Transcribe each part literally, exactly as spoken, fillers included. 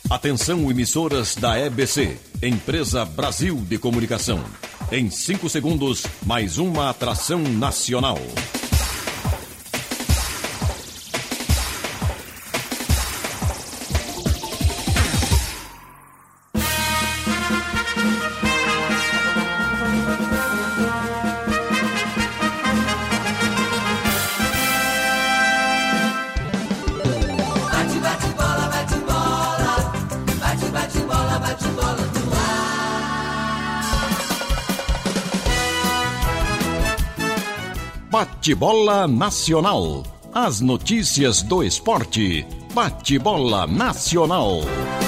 Atenção, emissoras da E B C, Empresa Brasil de Comunicação. Em cinco segundos, mais uma atração nacional. Bate-bola Nacional. As notícias do esporte. Bate-bola Nacional.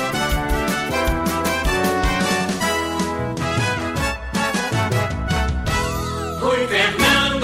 Rui Fernando.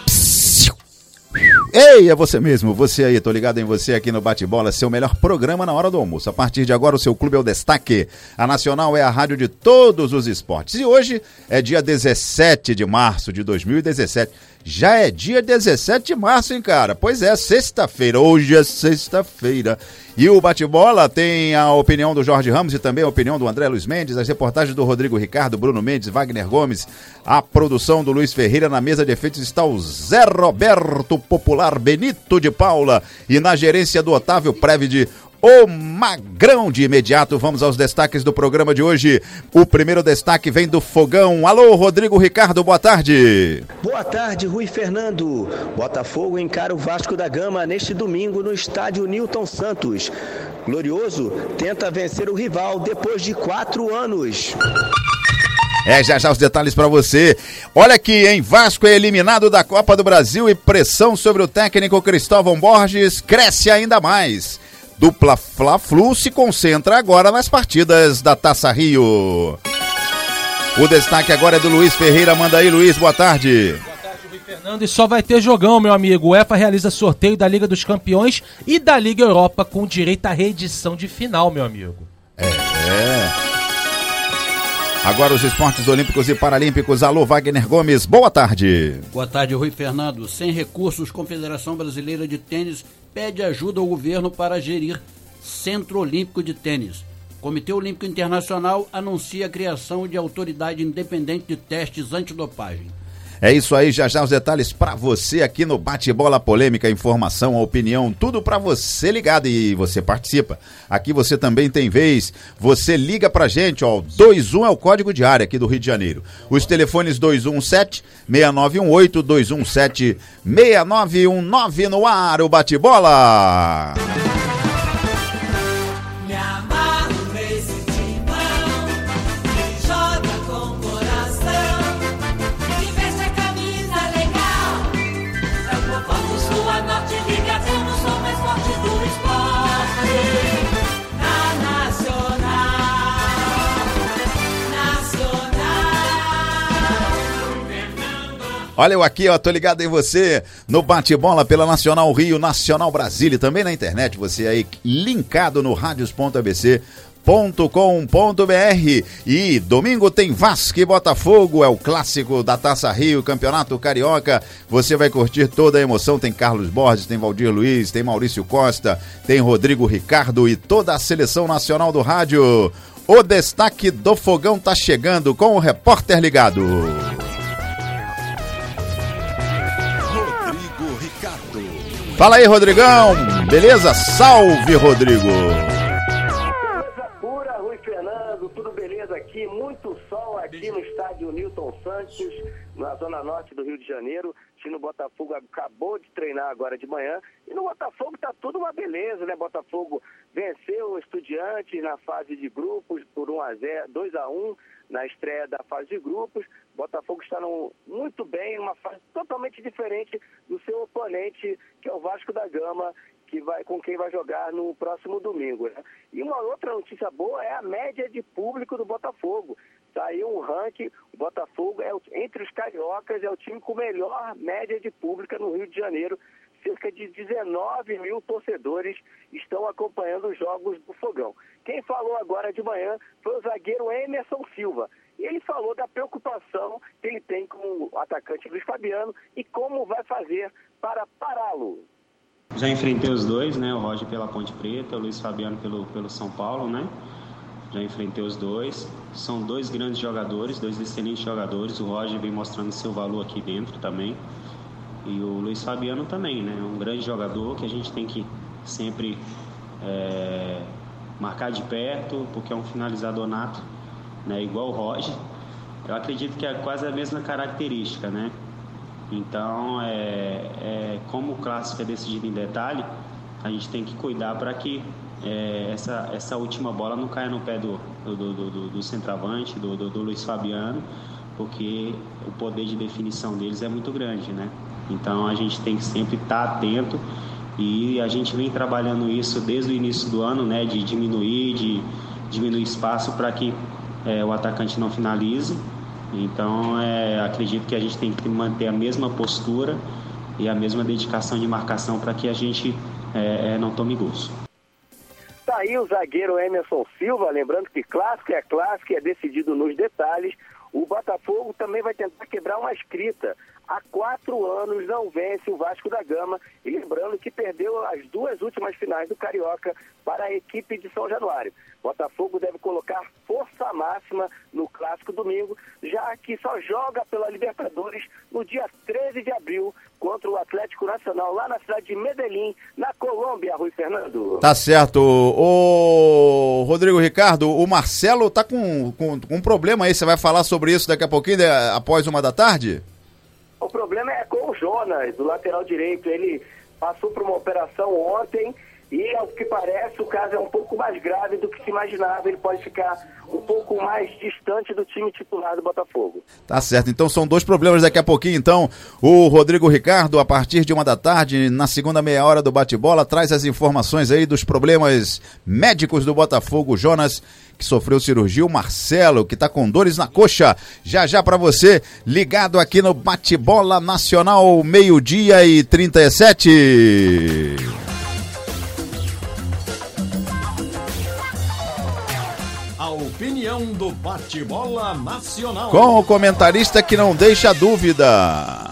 Ei, é você mesmo, você aí, tô ligado em você aqui no Bate-Bola, seu melhor programa na hora do almoço. A partir de agora o seu clube é o destaque. A Nacional é a rádio de todos os esportes. E hoje é dia dezessete de março de dois mil e dezessete. Já é dia dezessete de março, hein, cara? Pois é, sexta-feira, hoje é sexta-feira. E o Bate-Bola tem a opinião do Jorge Ramos e também a opinião do André Luiz Mendes, as reportagens do Rodrigo Ricardo, Bruno Mendes, Wagner Gomes, a produção do Luiz Ferreira. Na mesa de efeitos está o Zé Roberto Popular Benito de Paula e na gerência do Otávio Prévide, o Magrão. De imediato, vamos aos destaques do programa de hoje. O primeiro destaque vem do Fogão. Alô, Rodrigo Ricardo, boa tarde. Boa tarde, Rui Fernando. Botafogo encara o Vasco da Gama neste domingo no estádio Newton Santos. Glorioso tenta vencer o rival depois de quatro anos. É, já já os detalhes pra você. Olha aqui, hein? Vasco é eliminado da Copa do Brasil e pressão sobre o técnico Cristóvão Borges cresce ainda mais. Dupla Fla-Flu se concentra agora nas partidas da Taça Rio. O destaque agora é do Luiz Ferreira. Manda aí, Luiz, boa tarde. Boa tarde, Rui Fernando. E só vai ter jogão, meu amigo. O UEFA realiza sorteio da Liga dos Campeões e da Liga Europa com direito à reedição de final, meu amigo. É, é. Agora os esportes olímpicos e paralímpicos. Alô, Wagner Gomes, boa tarde. Boa tarde, Rui Fernando. Sem recursos, Confederação Brasileira de Tênis pede ajuda ao governo para gerir Centro Olímpico de Tênis. Comitê Olímpico Internacional anuncia a criação de autoridade independente de testes antidopagem. É isso aí, já já os detalhes pra você aqui no Bate-Bola. Polêmica, informação, opinião, tudo pra você ligado e você participa. Aqui você também tem vez, você liga pra gente, ó, dois um é o código de área aqui do Rio de Janeiro. Os telefones dois um sete, seis nove um oito, dois um sete, seis nove um nove no ar, o Bate-Bola. Olha eu aqui, ó, tô ligado em você no Bate-Bola pela Nacional Rio, Nacional Brasília e também na internet, você aí linkado no radios ponto a b c ponto com ponto b r. E domingo tem Vasco e Botafogo, é o clássico da Taça Rio, Campeonato Carioca. Você vai curtir toda a emoção, tem Carlos Borges, tem Valdir Luiz, tem Maurício Costa, tem Rodrigo Ricardo e toda a seleção nacional do rádio. O destaque do Fogão tá chegando com o repórter ligado. Fala aí, Rodrigão. Beleza? Salve, Rodrigo. Beleza pura, Rui Fernando. Tudo beleza aqui. Muito sol aqui no estádio Newton Santos, na zona norte do Rio de Janeiro. O time do Botafogo acabou de treinar agora de manhã. E no Botafogo tá tudo uma beleza, né? Botafogo venceu o Estudiantes na fase de grupos por um a zero, dois a um na estreia da fase de grupos. Botafogo está no, muito bem, uma fase totalmente diferente do seu oponente, que é o Vasco da Gama, que vai, com quem vai jogar no próximo domingo, né? E uma outra notícia boa é a média de público do Botafogo. Saiu um ranking, o Botafogo, é o, entre os cariocas, é o time com melhor média de público no Rio de Janeiro. Cerca de dezenove mil torcedores estão acompanhando os jogos do Fogão. Quem falou agora de manhã foi o zagueiro Emerson Silva. E ele falou da preocupação que ele tem com o atacante Luiz Fabiano e como vai fazer para pará-lo. Já enfrentei os dois, né? O Roger pela Ponte Preta, o Luiz Fabiano pelo, pelo São Paulo, né? Já enfrentei os dois. São dois grandes jogadores, dois excelentes jogadores. O Roger vem mostrando seu valor aqui dentro também. E o Luiz Fabiano também, né? Um grande jogador que a gente tem que sempre é, marcar de perto, porque é um finalizador nato, né? Igual o Roger. Eu acredito que é quase a mesma característica, né? Então, é, é, como o clássico é decidido em detalhe, a gente tem que cuidar para que é, essa, essa última bola não caia no pé do, do, do, do, do centroavante, do, do, do Luiz Fabiano, porque o poder de definição deles é muito grande, né? Então, a gente tem que sempre estar atento e a gente vem trabalhando isso desde o início do ano, né? De diminuir, de diminuir espaço para que é, o atacante não finalize. Então, é, acredito que a gente tem que manter a mesma postura e a mesma dedicação de marcação para que a gente é, é, não tome gols. Tá aí o zagueiro Emerson Silva, lembrando que clássico é clássico, é decidido nos detalhes. O Botafogo também vai tentar quebrar uma escrita. Há quatro anos não vence o Vasco da Gama. E lembrando que perdeu as duas últimas finais do Carioca para a equipe de São Januário. Botafogo deve colocar força máxima no clássico domingo, já que só joga pela Libertadores no dia treze de abril contra o Atlético Nacional, lá na cidade de Medellín, na Colômbia, Rui Fernando. Tá certo. Ô, Rodrigo Ricardo, o Marcelo tá com, com, com um problema aí. Você vai falar sobre isso daqui a pouquinho, de, após uma da tarde? O problema é com o Jonas, do lateral direito. Ele passou por uma operação ontem e, ao que parece, o caso é um pouco mais grave do que se imaginava. Ele pode ficar um pouco mais distante do time titular do Botafogo. Tá certo, então são dois problemas daqui a pouquinho. Então, o Rodrigo Ricardo, a partir de uma da tarde, na segunda meia hora do bate-bola, traz as informações aí dos problemas médicos do Botafogo. Jonas, que sofreu cirurgia, o Marcelo, que tá com dores na coxa. Já já pra você, ligado aqui no Bate-Bola Nacional, meio-dia e trinta e sete. A opinião do Bate-Bola Nacional. Com o comentarista que não deixa dúvida.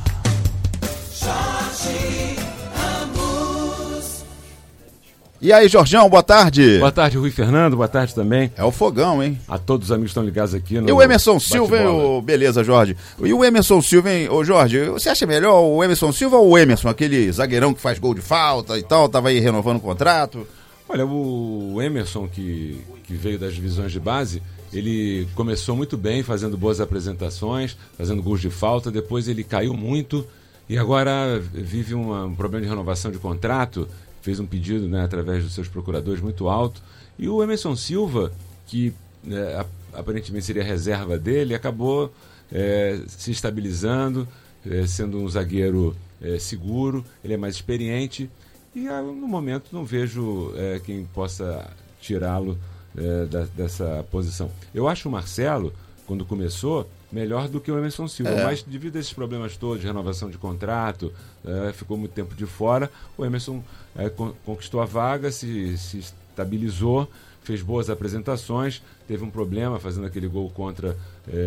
E aí, Jorjão, boa tarde. Boa tarde, Rui Fernando, boa tarde também. É o fogão, hein? A todos os amigos que estão ligados aqui no... E o Emerson Silva, hein? O... Beleza, Jorge. E o Emerson Silva, hein? Ô, Jorge, você acha melhor o Emerson Silva ou o Emerson, aquele zagueirão que faz gol de falta e tal, tava aí renovando o contrato? Olha, o Emerson, que, que veio das divisões de base, ele começou muito bem, fazendo boas apresentações, fazendo gols de falta, depois ele caiu muito e agora vive uma, um problema de renovação de contrato. Fez um pedido, né, através dos seus procuradores muito alto. E o Emerson Silva, que é, aparentemente seria a reserva dele, acabou é, se estabilizando, é, sendo um zagueiro é, seguro, ele é mais experiente. E no momento não vejo é, quem possa tirá-lo é, da, dessa posição. Eu acho o Marcelo, quando começou, melhor do que o Emerson Silva, é. Mas devido a esses problemas todos, de renovação de contrato, é, ficou muito tempo de fora, o Emerson é, con- conquistou a vaga, se, se estabilizou, fez boas apresentações, teve um problema fazendo aquele gol contra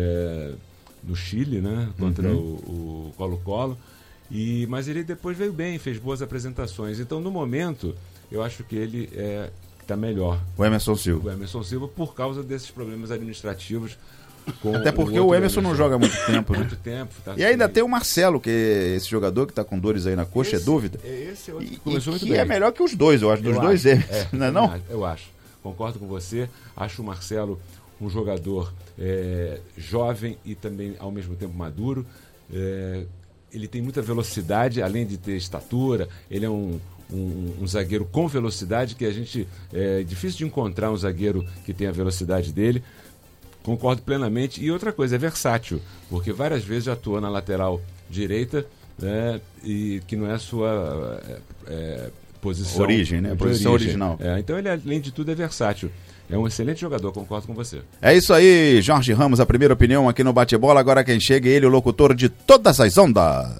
é, no Chile, né? Contra uhum. o, o Colo-Colo, e, mas ele depois veio bem, fez boas apresentações. Então, no momento, eu acho que ele é, está melhor. O Emerson Silva. O Emerson Silva, por causa desses problemas administrativos. Até porque o, o Emerson não joga há muito tempo, né? Muito tempo. Tá e ainda tem o Marcelo, que é esse jogador que está com dores aí na coxa, esse, é dúvida. Esse é outro que começou e muito que bem. É melhor que os dois, eu acho, dos eu dois acho, Emerson, é, não é não? Eu acho. Concordo com você. Acho o Marcelo um jogador é, jovem e também, ao mesmo tempo, maduro. É, ele tem muita velocidade, além de ter estatura. Ele é um... Um, um zagueiro com velocidade, que a gente é difícil de encontrar um zagueiro que tenha a velocidade dele. Concordo plenamente. E outra coisa, é versátil, porque várias vezes já atuou na lateral direita, né, e que não é a sua é, é, posição. Origem, né? Posição origem. original. É, então ele, além de tudo, é versátil. É um excelente jogador, concordo com você. É isso aí, Jorge Ramos, a primeira opinião aqui no Bate-Bola. Agora quem chega é ele, o locutor de todas as ondas.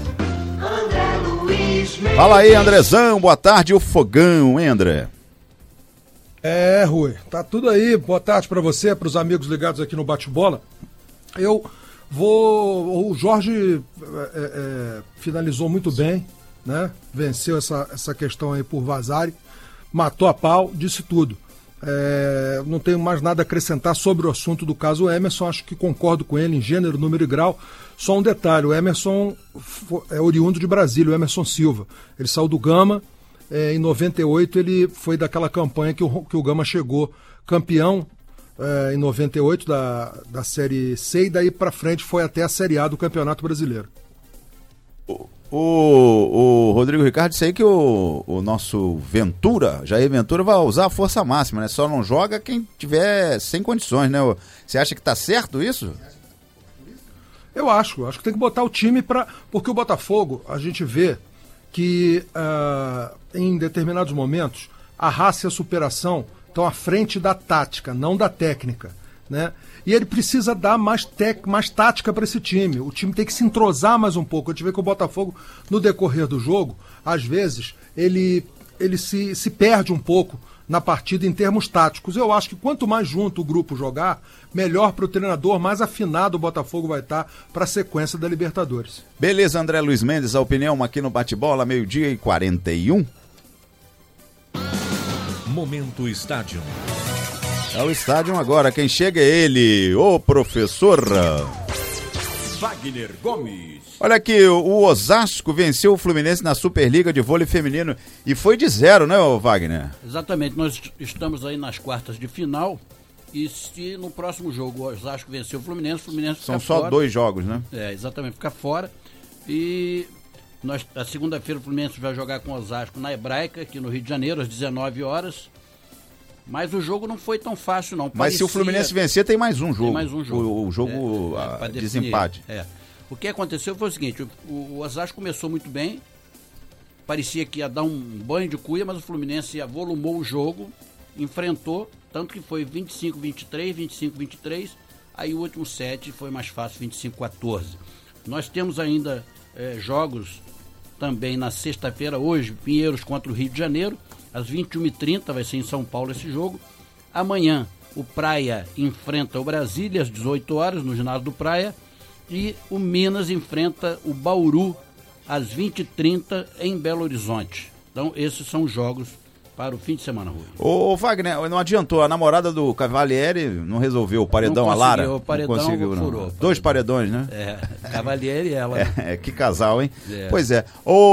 Fala aí, Andrezão, boa tarde, o fogão, hein, André? É, Rui, tá tudo aí, boa tarde pra você, pros amigos ligados aqui no Bate-Bola. Eu vou, o Jorge é, é, finalizou muito bem, né? Venceu essa, essa questão aí por Vasari, matou a pau, disse tudo. É, não tenho mais nada a acrescentar sobre o assunto do caso Emerson, acho que concordo com ele em gênero, número e grau. Só um detalhe, o Emerson é oriundo de Brasília, o Emerson Silva. Ele saiu do Gama, é, em noventa e oito ele foi daquela campanha que o, que o Gama chegou campeão é, em noventa e oito da, da Série C, e daí para frente foi até a Série A do Campeonato Brasileiro. O, o, o Rodrigo Ricardo disse aí que o, o nosso Ventura, Jair Ventura, vai usar a força máxima, né? Só não joga quem tiver sem condições, né? Você acha que tá certo isso? Eu acho, acho que tem que botar o time para... Porque o Botafogo, a gente vê que uh, em determinados momentos a raça e a superação estão à frente da tática, não da técnica, né? E ele precisa dar mais, tec, mais tática para esse time. O time tem que se entrosar mais um pouco. A gente vê que o Botafogo, no decorrer do jogo, às vezes, ele, ele se, se perde um pouco na partida em termos táticos. Eu acho que quanto mais junto o grupo jogar, melhor para o treinador, mais afinado o Botafogo vai estar para a sequência da Libertadores. Beleza, André Luiz Mendes, a opinião aqui no Bate-Bola, meio-dia e quarenta e um. Momento Estádio. É o estádio agora, quem chega é ele, o professor Wagner Gomes. Olha aqui, o Osasco venceu o Fluminense na Superliga de vôlei feminino e foi de zero, né, Wagner? Exatamente, nós estamos aí nas quartas de final e se no próximo jogo o Osasco venceu o Fluminense, o Fluminense fica São só fora. dois jogos, né? É, exatamente, fica fora. E nós, a segunda-feira o Fluminense vai jogar com o Osasco na Hebraica, aqui no Rio de Janeiro, às dezenove horas. Mas o jogo não foi tão fácil, não. Mas Parecia... se o Fluminense vencer, tem mais um jogo. Tem mais um jogo. O, o jogo é, a, desempate. É. O que aconteceu foi o seguinte, o, o Osasco começou muito bem, parecia que ia dar um banho de cuia, mas o Fluminense avolumou o jogo, enfrentou, tanto que foi vinte e cinco a vinte e três, vinte e cinco a vinte e três, aí o último set foi mais fácil, vinte e cinco a quatorze. Nós temos ainda é, jogos também na sexta-feira, hoje, Pinheiros contra o Rio de Janeiro, às vinte e uma e trinta, vai ser em São Paulo esse jogo. Amanhã, o Praia enfrenta o Brasília às dezoito horas, no ginásio do Praia. E o Minas enfrenta o Bauru às vinte e trinta em Belo Horizonte. Então, esses são os jogos para o fim de semana, Rui. Ô, Wagner, não adiantou, a namorada do Cavalieri não resolveu o paredão, a Lara? O paredão não conseguiu, não. Furou, Dois paredões, né? É, Cavalieri e ela. É, que casal, hein? É. Pois é.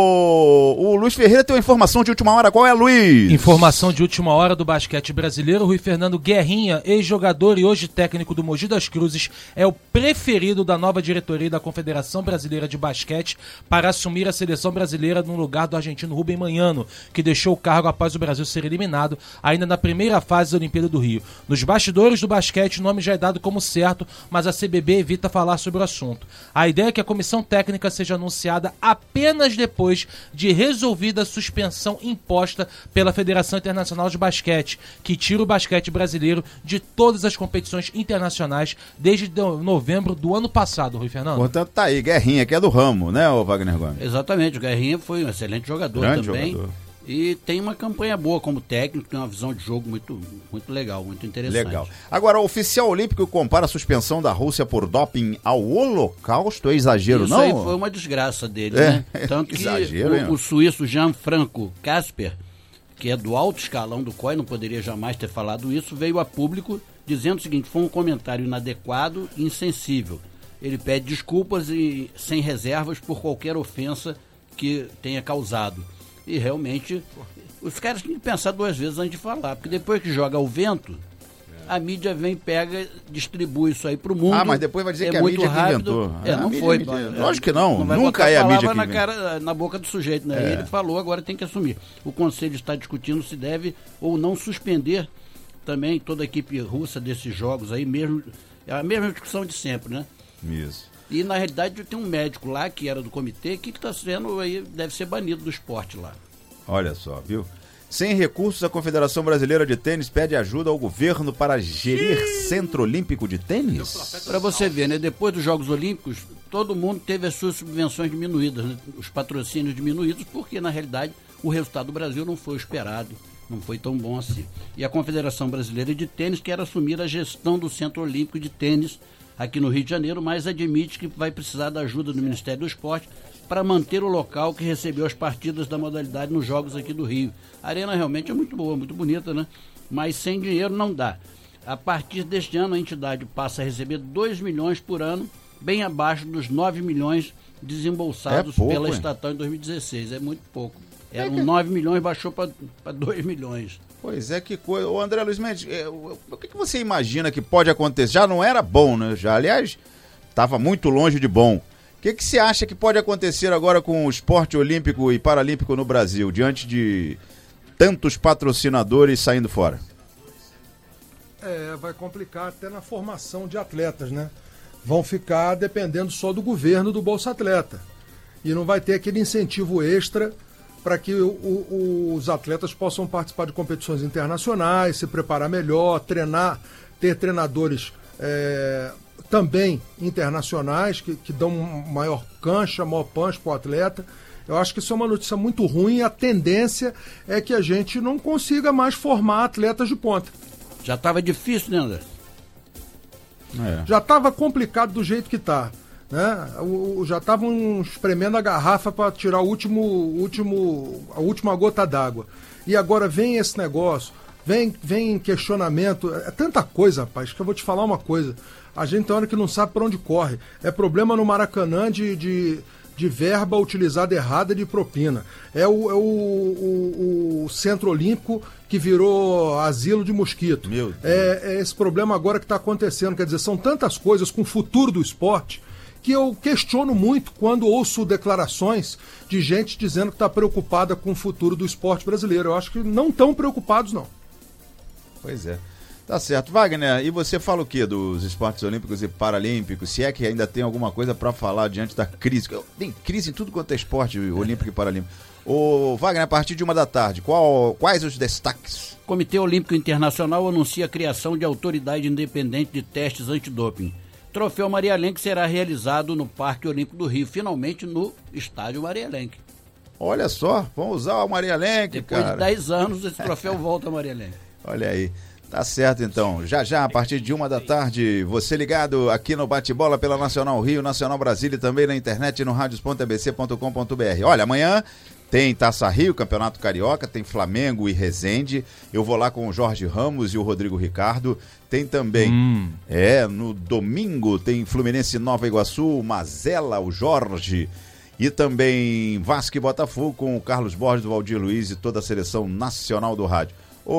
O, o Luiz Ferreira tem uma informação de última hora. Qual é, Luiz? Informação de última hora do basquete brasileiro. Rui Fernando Guerrinha, ex-jogador e hoje técnico do Mogi das Cruzes, é o preferido da nova diretoria da Confederação Brasileira de Basquete para assumir a seleção brasileira no lugar do argentino Rubem Manhano, que deixou o cargo após o Brasil ser eliminado ainda na primeira fase da Olimpíada do Rio. Nos bastidores do basquete, o nome já é dado como certo, mas a C B B evita falar sobre o assunto. A ideia é que a comissão técnica seja anunciada apenas depois de resolvida a suspensão imposta pela Federação Internacional de Basquete, que tira o basquete brasileiro de todas as competições internacionais desde novembro do ano passado, Rui Fernando. Portanto, tá aí, Guerrinha, que é do ramo, né, o Wagner Gomes? Exatamente, o Guerrinha foi um excelente jogador Grande também. Jogador. E tem uma campanha boa como técnico, tem uma visão de jogo muito, muito legal, muito interessante. Legal. Agora, o oficial olímpico compara a suspensão da Rússia por doping ao Holocausto. É exagero, Isso não? Isso aí foi uma desgraça dele, é, né? Tanto que exagero, o, o suíço Gianfranco Casper, que é do alto escalão do C O I, não poderia jamais ter falado isso, veio a público dizendo o seguinte: foi um comentário inadequado e insensível. Ele pede desculpas e sem reservas por qualquer ofensa que tenha causado. E realmente, os caras têm que pensar duas vezes antes de falar, porque depois que joga ao vento, a mídia vem, pega, distribui isso aí pro mundo. Ah, mas depois vai dizer é que a muito mídia rápido. que inventou. É, não foi. É, lógico que não, não vai nunca é a mídia que na inventou. cara, na boca do sujeito, né? É. Ele falou, agora tem que assumir. O Conselho está discutindo se deve ou não suspender também toda a equipe russa desses jogos aí, mesmo, é a mesma discussão de sempre, né? Isso. E na realidade tem um médico lá, que era do comitê, que está sendo aí, deve ser banido do esporte lá. Olha só, viu? Sem recursos, a Confederação Brasileira de Tênis pede ajuda ao governo para gerir Centro Olímpico de Tênis? Para você ver, né? Depois dos Jogos Olímpicos, todo mundo teve as suas subvenções diminuídas, né? Os patrocínios diminuídos, porque na realidade o resultado do Brasil não foi o esperado, não foi tão bom assim. E a Confederação Brasileira de Tênis quer assumir a gestão do Centro Olímpico de Tênis aqui no Rio de Janeiro, mas admite que vai precisar da ajuda do Ministério do Esporte para manter o local que recebeu as partidas da modalidade nos jogos aqui do Rio. A arena realmente é muito boa, muito bonita, né? Mas sem dinheiro não dá. A partir deste ano, a entidade passa a receber dois milhões por ano, bem abaixo dos nove milhões desembolsados é pouco, pela hein? estatal em dois mil e dezesseis. É muito pouco. Eram é que... nove milhões, baixou para dois milhões. Pois é, que coisa. Ô André Luiz Mendes, é, o, o que, que você imagina que pode acontecer? Já não era bom, né? Já, aliás, estava muito longe de bom. O que, que você acha que pode acontecer agora com o esporte olímpico e paralímpico no Brasil, diante de tantos patrocinadores saindo fora? É, vai complicar até na formação de atletas, né? Vão ficar dependendo só do governo do Bolsa Atleta. E não vai ter aquele incentivo extra para que o, o, os atletas possam participar de competições internacionais, se preparar melhor, treinar, ter treinadores é, também internacionais que, que dão maior cancha, maior punch para o atleta. Eu acho que isso é uma notícia muito ruim e a tendência é que a gente não consiga mais formar atletas de ponta. Já estava difícil, né, André? É. Já estava complicado do jeito que está. Né? O, o, já estavam espremendo a garrafa para tirar o último, último, a última gota d'água. E agora vem esse negócio, vem, vem questionamento. É tanta coisa, rapaz, que eu vou te falar uma coisa. A gente tem hora que não sabe para onde corre. É problema no Maracanã de, de, de verba utilizada errada de propina. É o, é o, o, o Centro Olímpico que virou asilo de mosquito. Meu Deus. É, é esse problema agora que está acontecendo. Quer dizer, são tantas coisas com o futuro do esporte que eu questiono muito quando ouço declarações de gente dizendo que está preocupada com o futuro do esporte brasileiro. Eu acho que não estão preocupados, não. Pois é. Tá certo. Wagner, e você fala o que dos esportes olímpicos e paralímpicos? Se é que ainda tem alguma coisa para falar diante da crise. Tem crise em tudo quanto é esporte olímpico e paralímpico. Ô, Wagner, a partir de uma da tarde, qual, quais os destaques? O Comitê Olímpico Internacional anuncia a criação de autoridade independente de testes antidoping. Troféu Maria Lenk será realizado no Parque Olímpico do Rio, finalmente no Estádio Maria Lenk. Olha só, vamos usar o Maria Lenk, Depois cara. de dez anos, esse troféu volta a Maria Lenk. Olha aí. Tá certo, então. Já já, a partir de uma da tarde, você ligado aqui no Bate-Bola pela Nacional Rio, Nacional Brasília e também na internet no radios ponto a b c ponto com ponto b r. Olha, amanhã tem Taça Rio, Campeonato Carioca, tem Flamengo e Resende. Eu vou lá com o Jorge Ramos e o Rodrigo Ricardo. Tem também, hum. é, no domingo tem Fluminense Nova Iguaçu, o Mazela, o Jorge. E também Vasco e Botafogo com o Carlos Borges, o Valdir Luiz e toda a seleção nacional do rádio.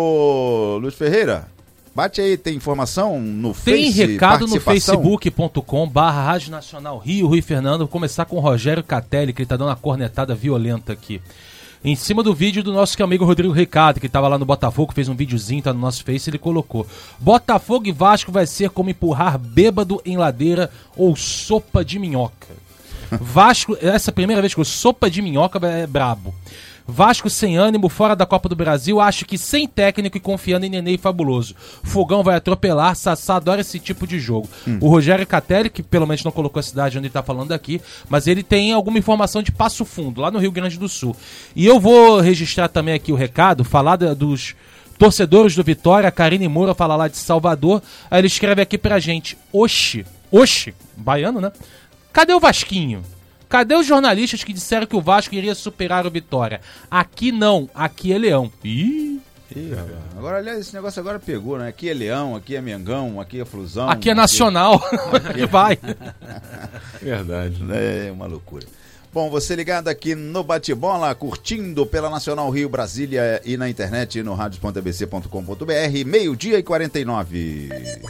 Ô, Luiz Ferreira, bate aí, tem informação no Tem Face, recado no facebook ponto com barra Rádio Nacional Rio, Rui Fernando. Vou começar com o Rogério Catelli, que ele tá dando uma cornetada violenta aqui. Em cima do vídeo do nosso amigo Rodrigo Ricardo, que estava lá no Botafogo, fez um videozinho, tá no nosso Face, ele colocou: Botafogo e Vasco vai ser como empurrar bêbado em ladeira ou sopa de minhoca. Vasco, essa é a primeira vez que eu sopa de minhoca é brabo. Vasco sem ânimo, fora da Copa do Brasil, acho que sem técnico e confiando em Nenê e Fabuloso. Fogão vai atropelar, Sassá adora esse tipo de jogo. Hum. O Rogério Catelli, que pelo menos não colocou a cidade onde ele tá falando aqui, mas ele tem alguma informação de Passo Fundo, lá no Rio Grande do Sul. E eu vou registrar também aqui o recado, falar da, dos torcedores do Vitória. A Karine Moura fala lá de Salvador, aí ele escreve aqui pra gente: Oxi, oxi, baiano, né? Cadê o Vasquinho? Cadê os jornalistas que disseram que o Vasco iria superar o Vitória? Aqui não, aqui é Leão. Ih, Ih agora, aliás, esse negócio agora pegou, né? Aqui é Leão, aqui é Mengão, aqui é Flusão. Aqui é Nacional, aqui vai. Verdade. É uma loucura. Bom, você ligado aqui no Bate-Bola, curtindo pela Nacional Rio, Brasília e na internet no radios ponto a b c ponto com ponto b r, meio-dia e quarenta e nove.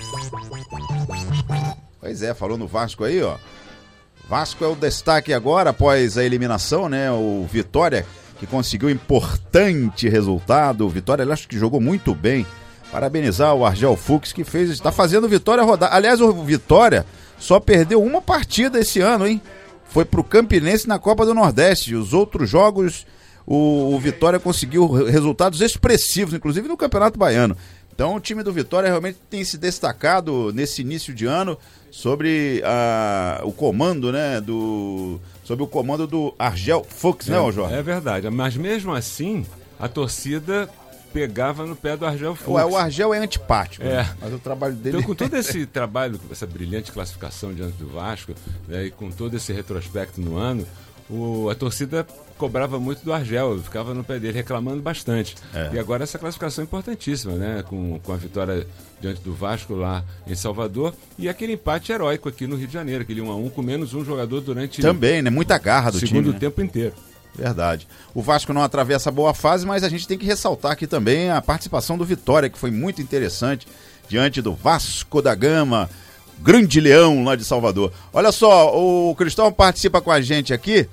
Pois é, falou no Vasco aí, ó. Vasco é o destaque agora após a eliminação, né? O Vitória, que conseguiu importante resultado. O Vitória, eu acho que jogou muito bem. Parabenizar o Argel Fux, que fez, está fazendo o Vitória rodar. Aliás, o Vitória só perdeu uma partida esse ano, hein? Foi pro Campinense na Copa do Nordeste. Os outros jogos, o, o Vitória conseguiu resultados expressivos, inclusive no Campeonato Baiano. Então o time do Vitória realmente tem se destacado nesse início de ano sobre a, o comando, né, do, sobre o comando do Argel Fux, é, né, Jorge? É verdade, mas mesmo assim a torcida pegava no pé do Argel Fux. Ué, o Argel é antipático, é. Né? Mas o trabalho dele... Então, com todo esse trabalho, essa brilhante classificação diante do Vasco, né, e com todo esse retrospecto no ano, o, a torcida cobrava muito do Argel, ficava no pé dele reclamando bastante. É. E agora essa classificação é importantíssima, né? Com, com a vitória diante do Vasco lá em Salvador e aquele empate heróico aqui no Rio de Janeiro, aquele um a um com menos um jogador durante... Também, né? Muita garra do segundo time. Segundo né? tempo inteiro. Verdade. O Vasco não atravessa a boa fase, mas a gente tem que ressaltar aqui também a participação do Vitória, que foi muito interessante diante do Vasco da Gama, grande leão lá de Salvador. Olha só, o Cristóvão participa com a gente aqui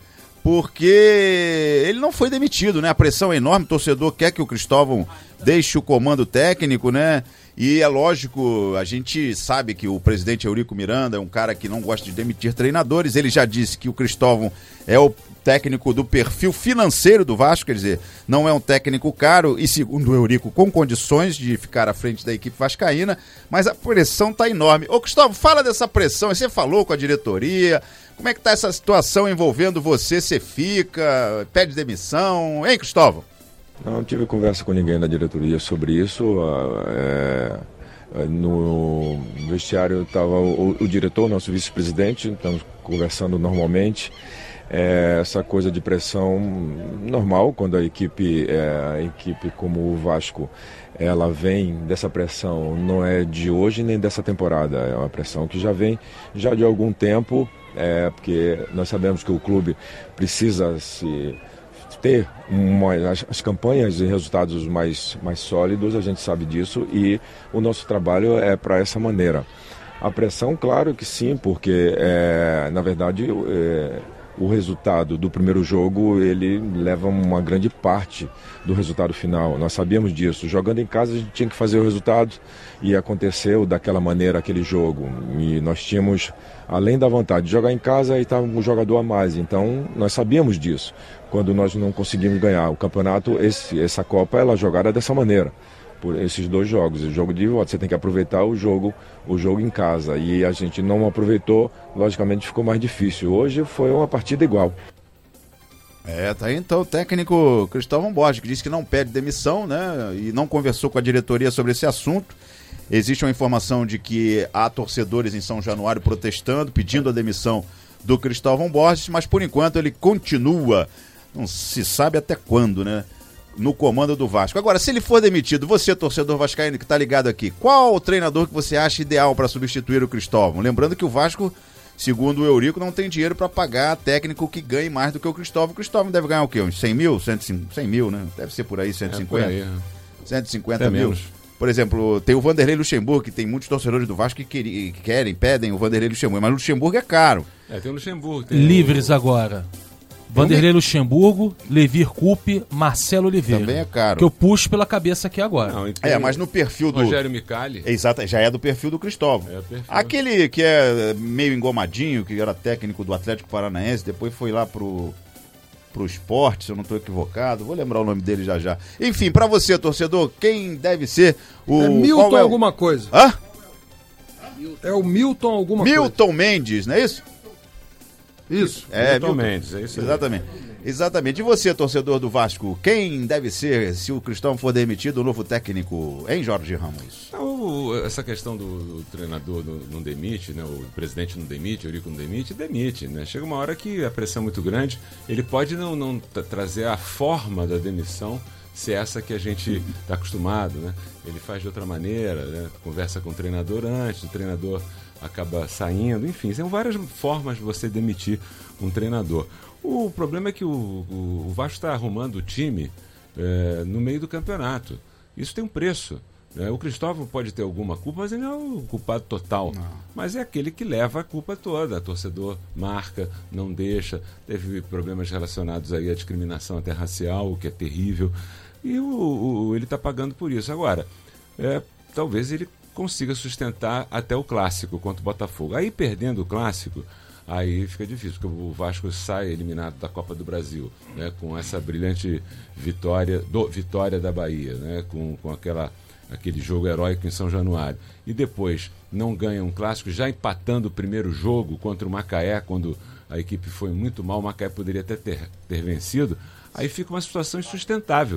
porque ele não foi demitido, né? A pressão é enorme, o torcedor quer que o Cristóvão deixe o comando técnico, né? E é lógico, a gente sabe que o presidente Eurico Miranda é um cara que não gosta de demitir treinadores. Ele já disse que o Cristóvão é o técnico do perfil financeiro do Vasco, quer dizer, não é um técnico caro e, segundo o Eurico, com condições de ficar à frente da equipe vascaína, mas a pressão está enorme. Ô Cristóvão, fala dessa pressão, você falou com a diretoria, como é que está essa situação envolvendo você, você fica, pede demissão, hein, Cristóvão? Não tive conversa com ninguém da diretoria sobre isso. É, no vestiário estava o, o diretor, nosso vice-presidente, estamos conversando normalmente. É, essa coisa de pressão normal, quando a equipe, é, a equipe como o Vasco, ela vem dessa pressão, não é de hoje nem dessa temporada, é uma pressão que já vem já de algum tempo, é, porque nós sabemos que o clube precisa se... ter uma, as, as campanhas e resultados mais, mais sólidos, a gente sabe disso e o nosso trabalho é para essa maneira. A pressão, claro que sim, porque é, na verdade é, o resultado do primeiro jogo ele leva uma grande parte do resultado final. Nós sabíamos disso. Jogando em casa a gente tinha que fazer o resultado e aconteceu daquela maneira aquele jogo. E nós tínhamos, além da vontade de jogar em casa, aí estava um jogador a mais. Então nós sabíamos disso. Quando nós não conseguimos ganhar o campeonato, esse, essa Copa ela é jogada dessa maneira, por esses dois jogos. O jogo de volta, você tem que aproveitar o jogo, o jogo em casa. E a gente não aproveitou, logicamente ficou mais difícil. Hoje foi uma partida igual. É, tá aí então o técnico Cristóvão Borges, que disse que não pede demissão, né? E não conversou com a diretoria sobre esse assunto. Existe uma informação de que há torcedores em São Januário protestando, pedindo a demissão do Cristóvão Borges, mas por enquanto ele continua, não se sabe até quando, né? No comando do Vasco. Agora, se ele for demitido, você, torcedor vascaíno que está ligado aqui, qual o treinador que você acha ideal para substituir o Cristóvão? Lembrando que o Vasco, segundo o Eurico, não tem dinheiro para pagar técnico que ganhe mais do que o Cristóvão. O Cristóvão deve ganhar o quê? Uns cem mil? cem mil, né? Deve ser por aí, cento e cinquenta. É por aí, cento e cinquenta é mil. Menos. Por exemplo, tem o Vanderlei Luxemburgo, que tem muitos torcedores do Vasco que, que querem, pedem o Vanderlei Luxemburgo, mas o Luxemburgo é caro. É, tem o Luxemburgo. Tem Livres o... agora. Vanderlei Luxemburgo, Levir Coupe, Marcelo Oliveira. Também é caro. Que eu puxo pela cabeça aqui agora. Não, então, é, mas no perfil do... Rogério Micali. Exato, já é do perfil do Cristóvão. É perfil. Aquele que é meio engomadinho, que era técnico do Atlético Paranaense, depois foi lá pro, pro Sport, se eu não estou equivocado. Vou lembrar o nome dele já já. Enfim, pra você, torcedor, quem deve ser o... É Milton é o... alguma coisa. Hã? É o Milton alguma Milton coisa. Milton Mendes, não é isso? Isso. É, Milton Mendes, é isso aí. Exatamente. Exatamente. E você, torcedor do Vasco, quem deve ser, se o Cristóvão for demitido, o novo técnico, hein, Jorge Ramos? O, essa questão do, do treinador não, não demite, né? O presidente não demite, o Eurico não demite, demite, né? Chega uma hora que a pressão é muito grande, ele pode não, não tra- trazer a forma da demissão, se é essa que a gente está acostumado, né? Ele faz de outra maneira, né? Conversa com o treinador antes, o treinador acaba saindo, enfim, são várias formas de você demitir um treinador. O problema é que o, o, o Vasco está arrumando o time é, no meio do campeonato. Isso tem um preço. Né? O Cristóvão pode ter alguma culpa, mas ele não é o culpado total. Não. Mas é aquele que leva a culpa toda. O torcedor marca, não deixa. Teve problemas relacionados aí à discriminação até racial, o que é terrível. E o, o, ele está pagando por isso. Agora, é, talvez ele consiga sustentar até o clássico contra o Botafogo. Aí, perdendo o clássico, aí fica difícil, porque o Vasco sai eliminado da Copa do Brasil, né, com essa brilhante vitória, do, vitória da Bahia, né, com, com aquela, aquele jogo heróico em São Januário. E depois não ganha um clássico, já empatando o primeiro jogo contra o Macaé, quando a equipe foi muito mal, o Macaé poderia até ter, ter vencido. Aí fica uma situação insustentável.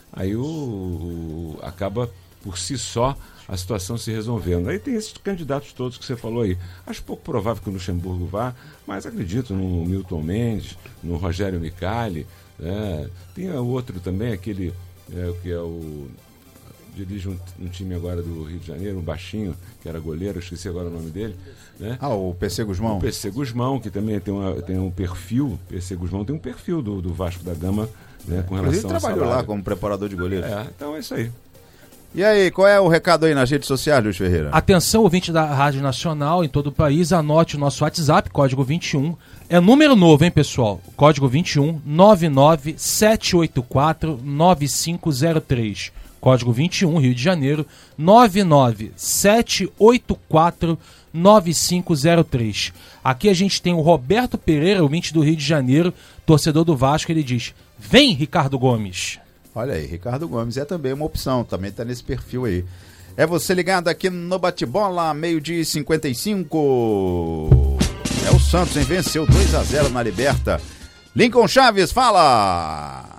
aí o, o acaba por si só a situação se resolvendo. Aí tem esses candidatos todos que você falou aí. Acho pouco provável que o Luxemburgo vá, mas acredito no Milton Mendes, no Rogério Micali, né? Tem o outro também, aquele é, que é o... dirige um, um time agora do Rio de Janeiro, um baixinho, que era goleiro, esqueci agora o nome dele. Né? Ah, o P C Guzmão. O P C Guzmão, que também tem, uma, tem um perfil, P C Guzmão tem um perfil do, do Vasco da Gama, né, com relação Ele trabalhou salário. lá como preparador de goleiro. É, então é isso aí. E aí, qual é o recado aí nas redes sociais, Luiz Ferreira? Atenção, ouvinte da Rádio Nacional em todo o país, anote o nosso WhatsApp, código vinte e um. É número novo, hein, pessoal? Código vinte e um, nove nove sete oito quatro nove cinco zero três. Código vinte e um, Rio de Janeiro, nove nove sete oito quatro nove cinco zero três. Aqui a gente tem o Roberto Pereira, ouvinte do Rio de Janeiro, torcedor do Vasco, ele diz: vem, Ricardo Gomes. Olha aí, Ricardo Gomes é também uma opção, também tá nesse perfil aí. É você ligado aqui no Bate-Bola, meio-dia e cinquenta e cinco. É o Santos, hein? Venceu dois a zero na Liberta. Lincoln Chaves, fala!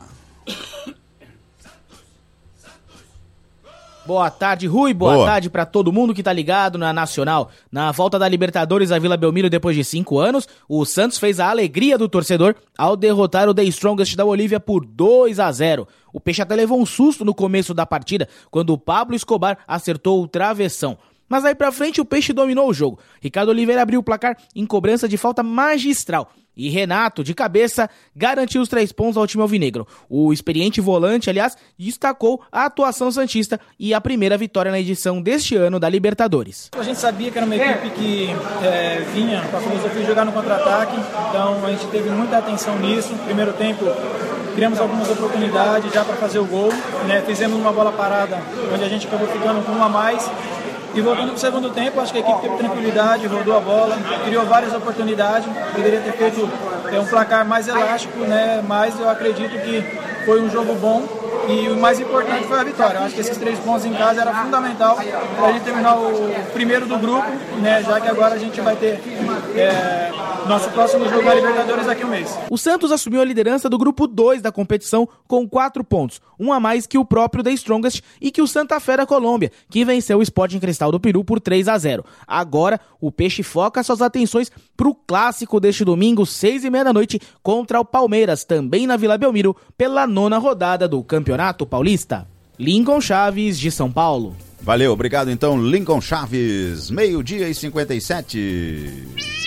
Boa tarde, Rui. Boa, Boa. tarde para todo mundo que tá ligado na Nacional. Na volta da Libertadores à Vila Belmiro depois de cinco anos, o Santos fez a alegria do torcedor ao derrotar o The Strongest da Bolívia por dois a zero. O Peixe até levou um susto no começo da partida, quando o Pablo Escobar acertou o travessão. Mas aí pra frente o Peixe dominou o jogo. Ricardo Oliveira abriu o placar em cobrança de falta magistral. E Renato, de cabeça, garantiu os três pontos ao time alvinegro. O experiente volante, aliás, destacou a atuação santista e a primeira vitória na edição deste ano da Libertadores. A gente sabia que era uma equipe que é, vinha com a filosofia de jogar no contra-ataque, então a gente teve muita atenção nisso. No primeiro tempo, criamos algumas oportunidades já para fazer o gol, né? Fizemos uma bola parada, onde a gente acabou ficando com uma a mais. E voltando para o segundo tempo, acho que a equipe teve tranquilidade, rodou a bola, criou várias oportunidades, poderia ter feito é, um placar mais elástico, né? Mas eu acredito que foi um jogo bom e o mais importante foi a vitória. Eu acho que esses três pontos em casa era fundamental para a gente terminar o primeiro do grupo, né? Já que agora a gente vai ter é, nosso próximo jogo da Libertadores daqui a um mês. O Santos assumiu a liderança do grupo dois da competição com quatro pontos, um a mais que o próprio The Strongest e que o Santa Fé da Colômbia, que venceu o Sporting Cristal do Peru por três a zero. Agora, o Peixe foca suas atenções para o clássico deste domingo, seis e meia da noite, contra o Palmeiras, também na Vila Belmiro, pela nona rodada do Campeonato Paulista. Lincoln Chaves, de São Paulo. Valeu, obrigado então, Lincoln Chaves, meio-dia e cinquenta e sete.